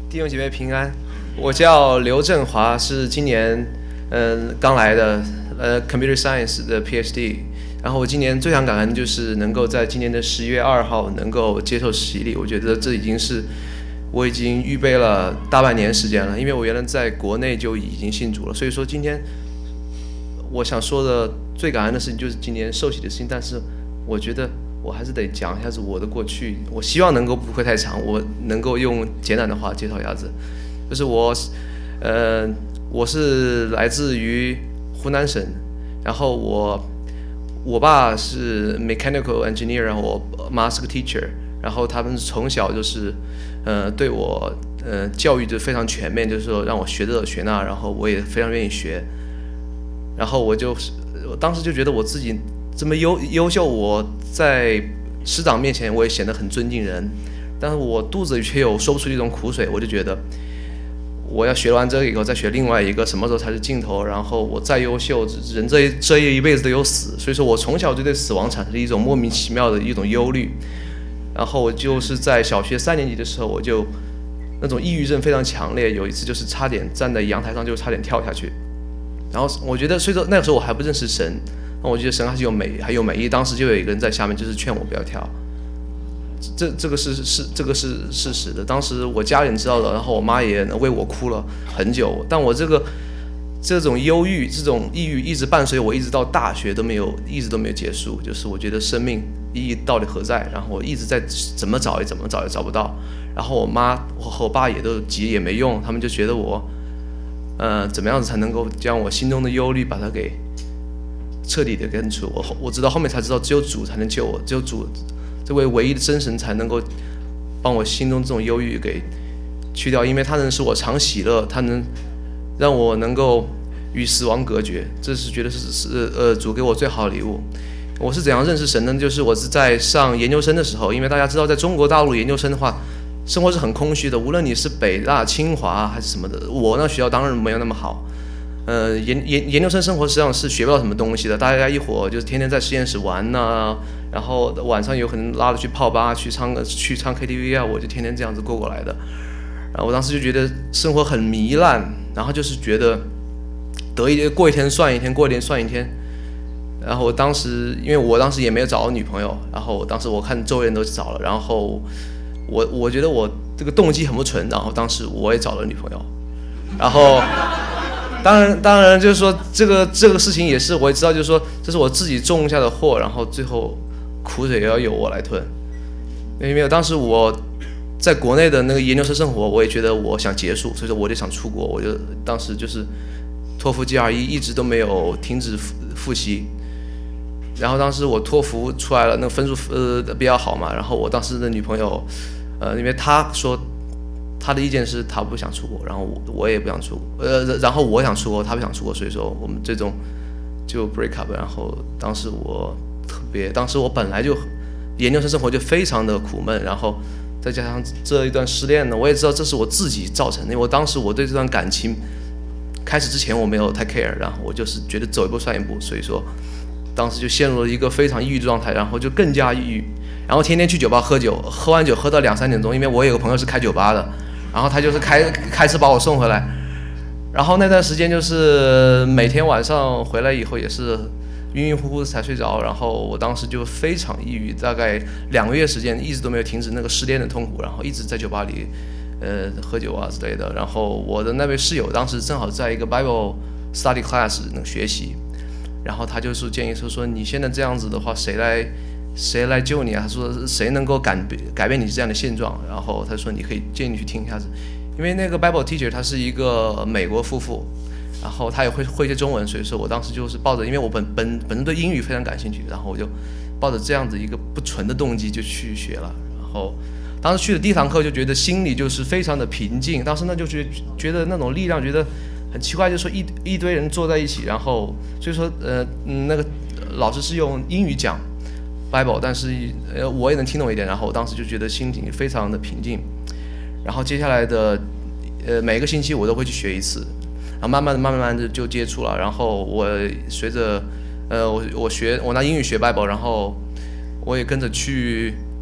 弟兄姐妹平安，我叫刘振华，是今年嗯、呃、刚来的呃 Computer Science 的 P H D， 然后我今年最想感恩就是能够在今年的十月二号能够接受洗礼，我觉得这已经是我已经预备了大半年时间了，因为我原来在国内就已经信主了，所以说今天我想说的最感恩的事情就是今年受洗的事情，但是我觉得我还是得讲一下子我的过去，我希望能够不会太长，我能够用简短的话介绍一下子，就是我，呃，我是来自于湖南省，然后我我爸是 mechanical engineer， 然后我妈是个 teacher， 然后他们从小就是呃对我呃教育就非常全面，就是说让我学这学那，然后我也非常愿意学，然后我就我当时就觉得我自己这么优优秀，我在师长面前我也显得很尊敬人，但是我肚子里却有说不出一种苦水，我就觉得我要学完这个以后再学另外一个，什么时候才是尽头？然后我再优秀，人这一这一辈子都有死，所以说我从小就对死亡产生了一种莫名其妙的一种忧虑。然后我就是在小学三年级的时候，我就那种抑郁症非常强烈，有一次就是差点站在阳台上就差点跳下去。然后我觉得，所以说那个时候我还不认识神。那我觉得神还是有美，还有美意。当时就有一个人在下面，就是劝我不要跳。这这个是是这个是事实的。当时我家人知道的，然后我妈也为我哭了很久。但我这个这种忧郁、这种抑郁一直伴随我，一直到大学都没有，一直都没有结束。就是我觉得生命意义到底何在？然后我一直在怎么找也怎么找也找不到。然后我妈和我爸也都急也没用，他们就觉得我，呃，怎么样子才能够将我心中的忧虑把它给彻底的根除。我我直到后面才知道，只有主才能救我，只有主这位唯一的真神才能够帮我心中这种忧郁给去掉，因为他能使我常喜乐，他能让我能够与死亡隔绝，这是觉得是是呃主给我最好的礼物。我是怎样认识神呢？就是我是在上研究生的时候，因为大家知道，在中国大陆研究生的话，生活是很空虚的，无论你是北大、清华还是什么的，我那学校当然没有那么好。呃，研研研究生生活实际上是学不到什么东西的，大家一伙就是天天在实验室玩呐、啊，然后晚上有可能拉着去泡吧、去唱去唱 K T V 啊，我就天天这样子过过来的。然后我当时就觉得生活很糜烂，然后就是觉得得一过一天算一天，过一天算一天。然后我当时，因为我当时也没有找到女朋友，然后当时我看周围人都找了，然后我我觉得我这个动机很不纯，然后当时我也找了女朋友，然后。当然，当然，就是说这个这个事情也是我也知道，就是说这是我自己种下的祸，然后最后苦水也要由我来吞。因为当时我在国内的那个研究生生活，我也觉得我想结束，所以说我就想出国，我就当时就是托福 G R E 一直都没有停止复复习。然后当时我托福出来了，那个分数呃比较好嘛，然后我当时的女朋友，呃，因为她说。他的意见是他不想出国，然后我我也不想出国，呃，然后我想出国，他不想出国，所以说我们最终就 break up。然后当时我特别，当时我本来就研究生生活就非常的苦闷，然后再加上这一段失恋呢，我也知道这是我自己造成的，因为我当时我对这段感情开始之前我没有太 care， 然后我就是觉得走一步算一步，所以说当时就陷入了一个非常抑郁的状态，然后就更加抑郁，然后天天去酒吧喝酒，喝完酒喝到两三点钟，因为我有个朋友是开酒吧的。然后他就是开开车把我送回来，然后那段时间就是每天晚上回来以后也是晕晕乎乎的才睡着，然后我当时就非常抑郁，大概两个月时间一直都没有停止那个失恋的痛苦，然后一直在酒吧里呃喝酒啊之类的。然后我的那位室友当时正好在一个 Bible study class 那个学习，然后他就是建议说说你现在这样子的话，谁来谁来救你啊？他说谁能够改变改变你这样的现状？然后他说你可以建议你去听一下子，因为那个 Bible teacher 他是一个美国夫妇，然后他也会会一些中文，所以说我当时就是抱着，因为我本本本身对英语非常感兴趣，然后我就抱着这样子一个不纯的动机就去学了。然后当时去的第一堂课就觉得心里就是非常的平静，当时呢就觉觉得那种力量觉得很奇怪，就是说一一堆人坐在一起，然后所以说呃嗯那个老师是用英语讲。Bible， 但是呃我也能听懂一点，然后我当时就觉得心情非常的平静，然后接下来的呃每个星期我都会去学一次，然后慢慢的慢慢的就接触了，然后我随着呃我我学我拿英语学 Bible， 然后我也跟着去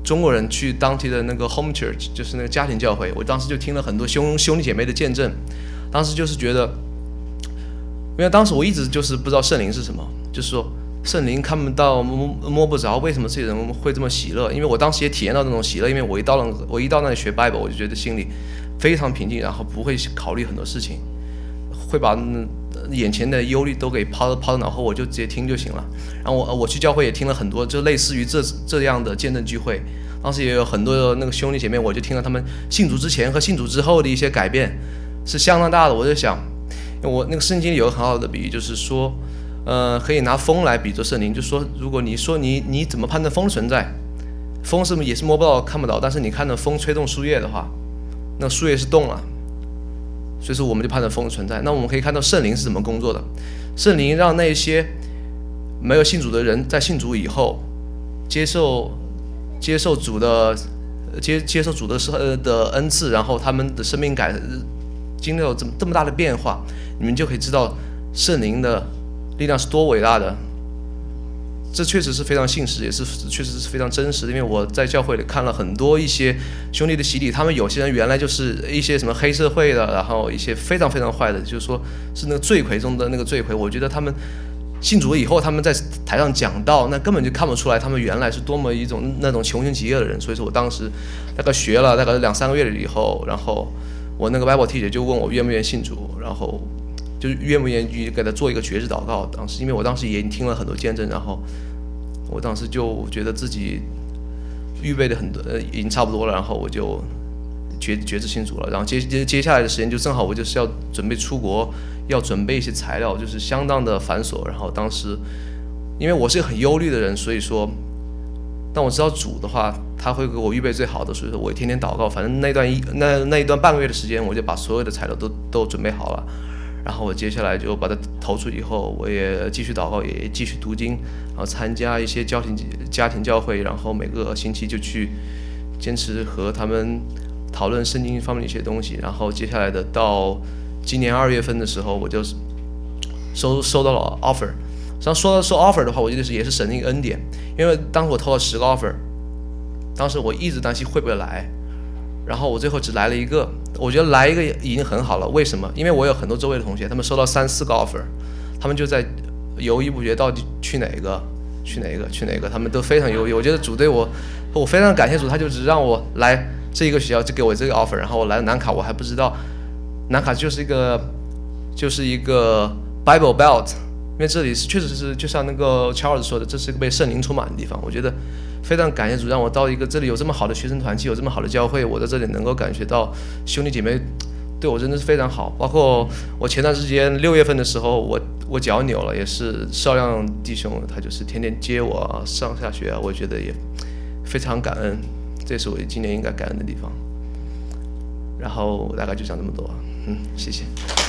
中国人去当地的那个 home church， 就是那个家庭教会，我当时就听了很多兄兄弟姐妹的见证，当时就是觉得，因为当时我一直就是不知道圣灵是什么，就是说圣灵看不到摸摸不着，为什么这些人会这么喜乐？因为我当时也体验到那种喜乐，因为我一到了我一到那里学 Bible， 我就觉得心里非常平静，然后不会考虑很多事情，会把眼前的忧虑都给抛抛到脑后，我就直接听就行了。然后我我去教会也听了很多，就类似于这这样的见证聚会。当时也有很多的那个兄弟姐妹，我就听了他们信主之前和信主之后的一些改变，是相当大的。我就想，我那个圣经里有个很好的比喻，就是说，呃，可以拿风来比作圣灵，就是说，如果你说你你怎么判断风的存在？风是也是摸不到看不到，但是你看到风吹动树叶的话，那树叶是动了。所以说我们就判断风的存在。那我们可以看到圣灵是怎么工作的。圣灵让那些没有信主的人在信主以后接受接受主的接接受主的呃的恩赐，然后他们的生命改经历了这么这么大的变化，你们就可以知道圣灵的力量是多伟大的。这确实是非常信实，也是确实是非常真实的。因为我在教会里看了很多一些兄弟的洗礼，他们有些人原来就是一些什么黑社会的，然后一些非常非常坏的，就是说是那个罪魁中的那个罪魁。我觉得他们信主以后，他们在台上讲道，那根本就看不出来他们原来是多么一种那种穷凶极恶的人。所以说我当时大概学了大概两三个月以后，然后我那个 Bible teacher 就问我愿不愿意信主，然后就愿不愿意给他做一个决志祷告。当时因为我当时也听了很多见证，然后我当时就觉得自己预备的很多，呃，已经差不多了，然后我就决决志信主了。然后接接接下来的时间就正好我就是要准备出国，要准备一些材料，就是相当的繁琐。然后当时因为我是一个很忧虑的人，所以说当我知道主的话，他会给我预备最好的，所以说我天天祷告。反正那段一那那一段半个月的时间，我就把所有的材料都都准备好了。然后我接下来就把它投出以后，我也继续祷告，也继续读经，然后参加一些家庭家庭教会，然后每个星期就去坚持和他们讨论圣经方面的一些东西。然后接下来的到今年二月份的时候，我就收收到了 offer。实际上说到说 offer 的话，我觉得是也是神的一个恩典，因为当时我投了十个 offer， 当时我一直担心会不会来，然后我最后只来了一个。我觉得来一个已经很好了，为什么？因为我有很多周围的同学，他们收到三四个 offer， 他们就在犹豫不决，到底去哪个，去哪个，去哪个，他们都非常犹豫。我觉得主对我，我非常感谢主，他就只让我来这一个学校，就给我这个 offer， 然后我来南卡，我还不知道，南卡就是一个，就是一个 Bible Belt， 因为这里是确实是就像那个 Charles 说的，这是一个被圣灵充满的地方。我觉得非常感谢主，让我到一个这里有这么好的学生团契，有这么好的教会，我在这里能够感觉到兄弟姐妹对我真的是非常好。包括我前段时间六月份的时候，我我脚扭了，也是少亮弟兄，他就是天天接我上下学啊，我觉得也非常感恩，这是我今年应该感恩的地方。然后大概就讲这么多，嗯，谢谢。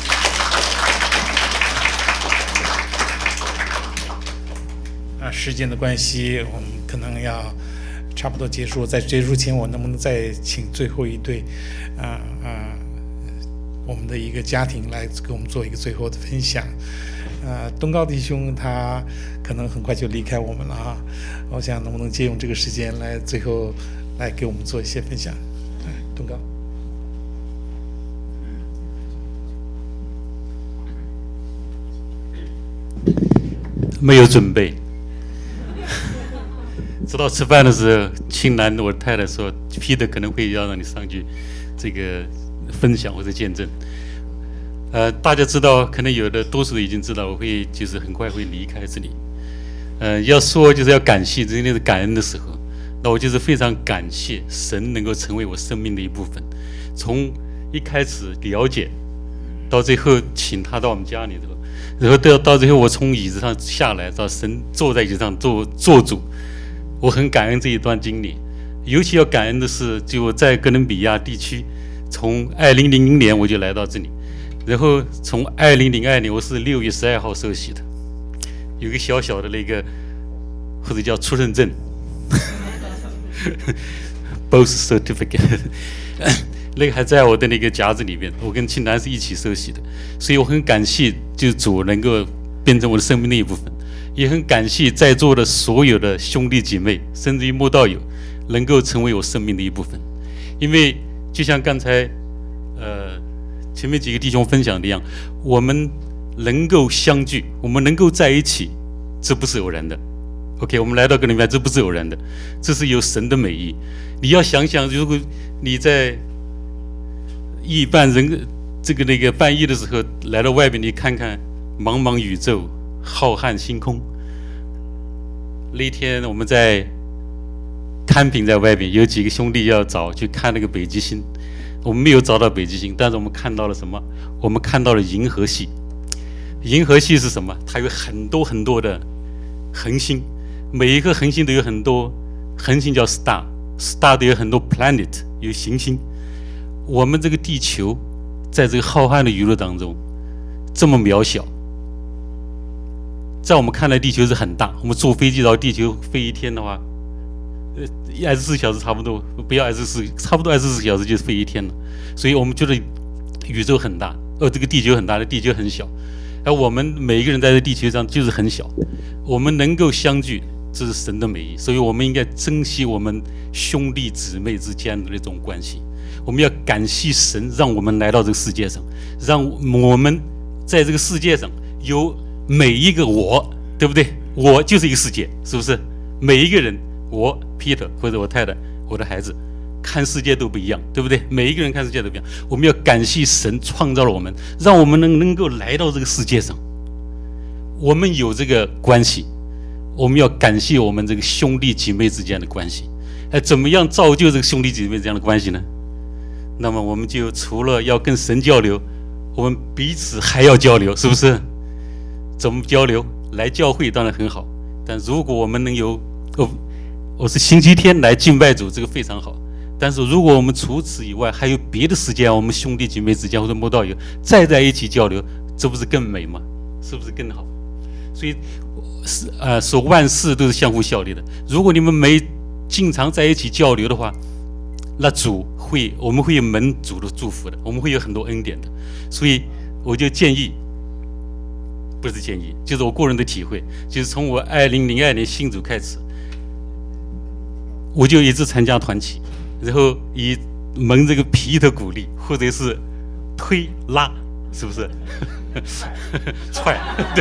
啊，时间的关系，我们可能要差不多结束。在结束前，我能不能再请最后一对，啊、呃、啊、呃，我们的一个家庭来给我们做一个最后的分享？呃，东高弟兄他可能很快就离开我们了啊，我想能不能借用这个时间来最后来给我们做一些分享？嗯，东高。 没有准备。直到吃饭的时候，青兰我太太说 ，Peter 可能会要让你上去，这个分享或者见证。呃，大家知道，可能有的多数已经知道，我会就是很快会离开这里。呃，要说就是要感谢，真的是感恩的时候，那我就是非常感谢神能够成为我生命的一部分。从一开始了解，到最后请他到我们家里头，然后到到最后我从椅子上下来，到神坐在椅子上做做主。我很感恩这一段经历，尤其要感恩的是，就在哥伦比亚地区，从二零零零年我就来到这里，然后从二零零二年我是六月十二号受洗的，有个小小的那个或者叫出生证，birth certificate， 那个还在我的那个夹子里面，我跟青兰是一起受洗的，所以我很感谢，就主能够变成我的生命的一部分。也很感谢在座的所有的兄弟姐妹，甚至于慕道友， 能够成为我生命的一部分。因为就像刚才呃前面几个弟兄分享的一样，我们能够相聚，我们能够在一起，这不是偶然的。OK， 我们来到哥林多，这不是偶然的，这是有神的美意。你要想想，如果你在一半人这个那个半夜的时候来到外面，你看看茫茫宇宙、浩瀚星空。那天我们在看屏在外边，有几个兄弟要找去看那个北极星，我们没有找到北极星，但是我们看到了什么？我们看到了银河系。银河系是什么？它有很多很多的恒星，每一个恒星都有很多恒星叫 star，star 都有很多 planet， 有行星。我们这个地球在这个浩瀚的宇宙当中这么渺小，在我们看来地球是很大，我们坐飞机到地球飞一天的话，呃，二十四小时差不多，不要二十四，差不多二十四小时就飞一天了。所以我们觉得宇宙很大，呃，这个地球很大，地球很小，而我们每一个人在这地球上就是很小。我们能够相聚，这是神的美意，所以我们应该珍惜我们兄弟姊妹之间的那种关系。我们要感谢神，让我们来到这个世界上，让我们在这个世界上有每一个我，对不对？我就是一个世界，是不是？每一个人，我 Peter 或者我太太、我的孩子，看世界都不一样，对不对？每一个人看世界都不一样。我们要感谢神创造了我们，让我们能能够来到这个世界上。我们有这个关系，我们要感谢我们这个兄弟姐妹之间的关系。哎，怎么样造就这个兄弟姐妹这样的关系呢？那么我们就除了要跟神交流，我们彼此还要交流，是不是？怎么交流？来教会当然很好，但如果我们能有，哦，我是星期天来敬拜主，这个非常好。但是如果我们除此以外还有别的时间，我们兄弟姐妹之间或者慕道友再在一起交流，这不是更美吗？是不是更好？所以，是呃，说万事都是相互效力的。如果你们没经常在一起交流的话，那主会，我们会有蒙主的祝福的，我们会有很多恩典的。所以我就建议，不是建议，就是我个人的体会，就是从我二零零二年信主开始，我就一直参加团契，然后以蒙这个皮的鼓励，或者是推拉，是不是？踹，对，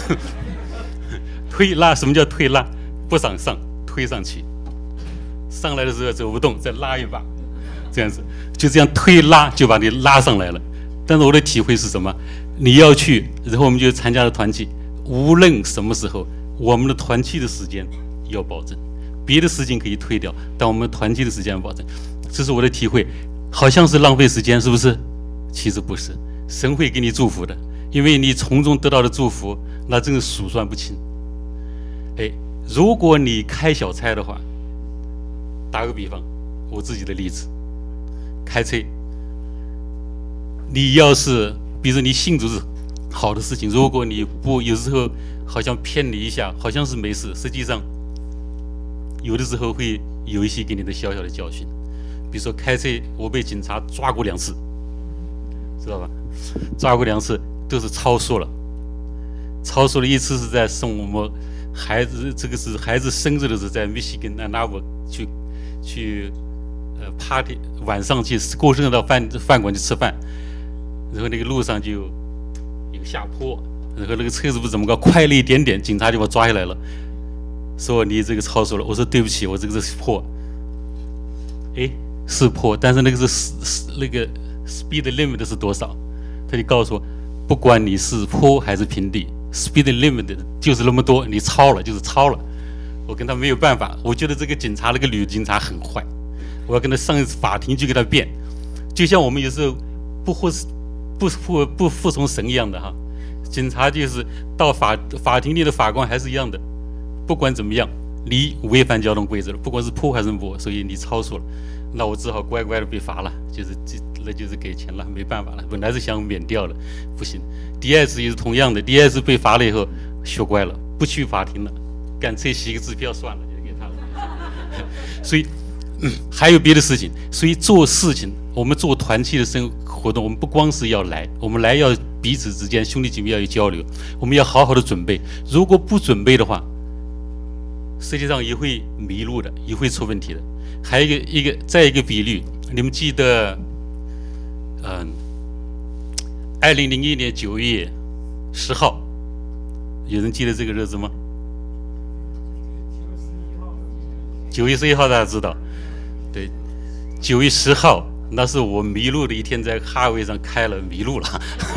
推拉，什么叫推拉？不想上，推上去，上来的时候走不动，再拉一把，这样子，就这样推拉就把你拉上来了。但是我的体会是什么？你要去，然后我们就参加了团契，无论什么时候，我们的团契的时间要保证，别的事情可以推掉，但我们团契的时间要保证。这是我的体会，好像是浪费时间，是不是？其实不是，神会给你祝福的，因为你从中得到的祝福，那真是数算不清。哎，如果你开小差的话，打个比方，我自己的例子，开车，你要是比如你信主是好的事情，如果你不有时候好像偏离一下，好像是没事，实际上有的时候会有一些给你的小小的教训。比如说开车，我被警察抓过两次，知道吧？抓过两次都是超速了，超速了一次是在送我们孩子，这个是孩子生日的时候，在密西根安纳沃去去呃 party， 晚上去过生日到饭饭馆去吃饭，然后那个路上就有下坡，然后那个车子不怎么高，快了一点点，警察就把我抓下来了，说你这个超速了。我说对不起，我这个是坡。哎，是坡，但是那个是那个 speed limit 是多少？他就告诉我，不管你是坡还是平地 ，speed limit 就是那么多，你超了就是超了。我跟他没有办法，我觉得这个警察那个女警察很坏，我要跟他上法庭去给他辩。就像我们有时候不服不服不服从神一样的哈，警察就是到法法庭里的法官还是一样的，不管怎么样，你违反交通规则了，不管是坡还是坡，所以你超速了，那我只好乖乖的被罚了，就是那就是给钱了，没办法了。本来是想免掉了，不行。第二次也是同样的，第二次被罚了以后学乖了，不去法庭了，干脆写个支票算了，就给他了。所以、嗯、还有别的事情，所以做事情，我们做团契的生活动，我们不光是要来，我们来要彼此之间兄弟姐妹要有交流，我们要好好的准备。如果不准备的话， 实际上也会迷路的，也会出问题的。还有一个一个再一个比率，你们记得，嗯，二零零一年九月十号，有人记得这个日子吗？九月十一号大家知道，对，九月十号那是我迷路的一天，在哈维上开了迷路了。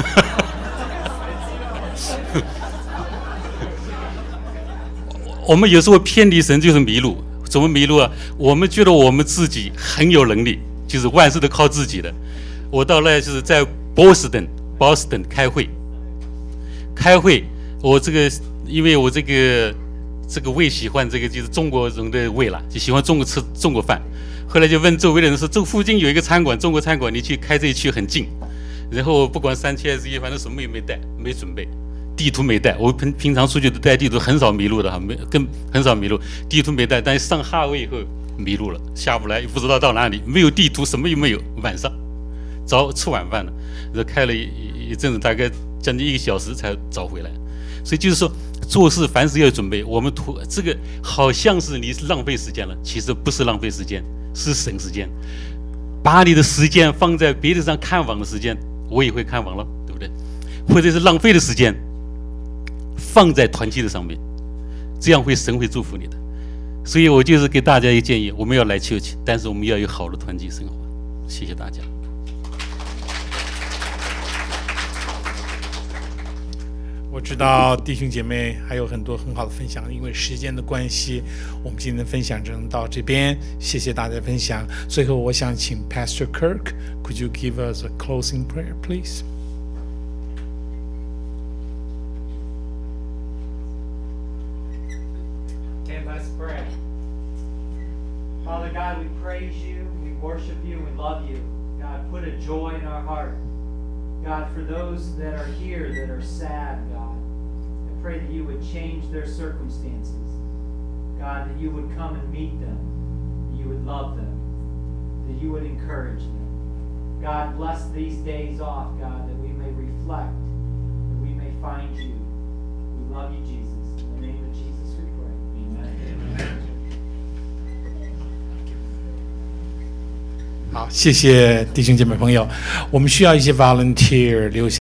我们有时候偏离神就是迷路，怎么迷路啊？我们觉得我们自己很有能力，就是万事都靠自己的。我到那就是在波士顿，波士顿开会，开会，我这个因为我这个这个胃喜欢这个就是中国人的胃了，就喜欢中国吃中国饭。后来就问周围的人说，这附近有一个餐馆，中国餐馆，你去开这一区很近。然后不管三七二十一，反正什么也没带，没准备。地图没带，我平平常出去都带地图，很少迷路的哈，没更很少迷路。地图没带，但是上哈维以后迷路了，下不来，也不知道到哪里，没有地图，什么也没有。晚上早吃晚饭了，然后开了一一阵子，大概将近一个小时才找回来。所以就是说，做事凡事要准备。我们图这个好像是你是浪费时间了，其实不是浪费时间，是省时间。把你的时间放在别的上看网的时间，我也会看网了，对不对？或者是浪费的时间。放在团契的上面，这样会神会祝福你的。所以我就是给大家一个建议，我们要来求祈，但是我们要有好的团契生活。谢谢大家。 我知道弟兄姐妹还有很多很好的分享，因为时间的关系，我们今天的分享只能到这边。谢谢大家的分享。最后，我想请 Pastor Kirk，Could you give us a closing prayer, please? Father God, we praise you, we worship you, we love you. God, put a joy in our heart. God, for those that are here that are sad, God, I pray that you would change their circumstances. God, that you would come and meet them, that you would love them, that you would encourage them. God, bless these days off, God, that we may reflect, that we may find you. We love you, Jesus. In the name of Jesus we pray. Amen. Amen. 好，谢谢弟兄姐妹朋友。我们需要一些 volunteer 留下。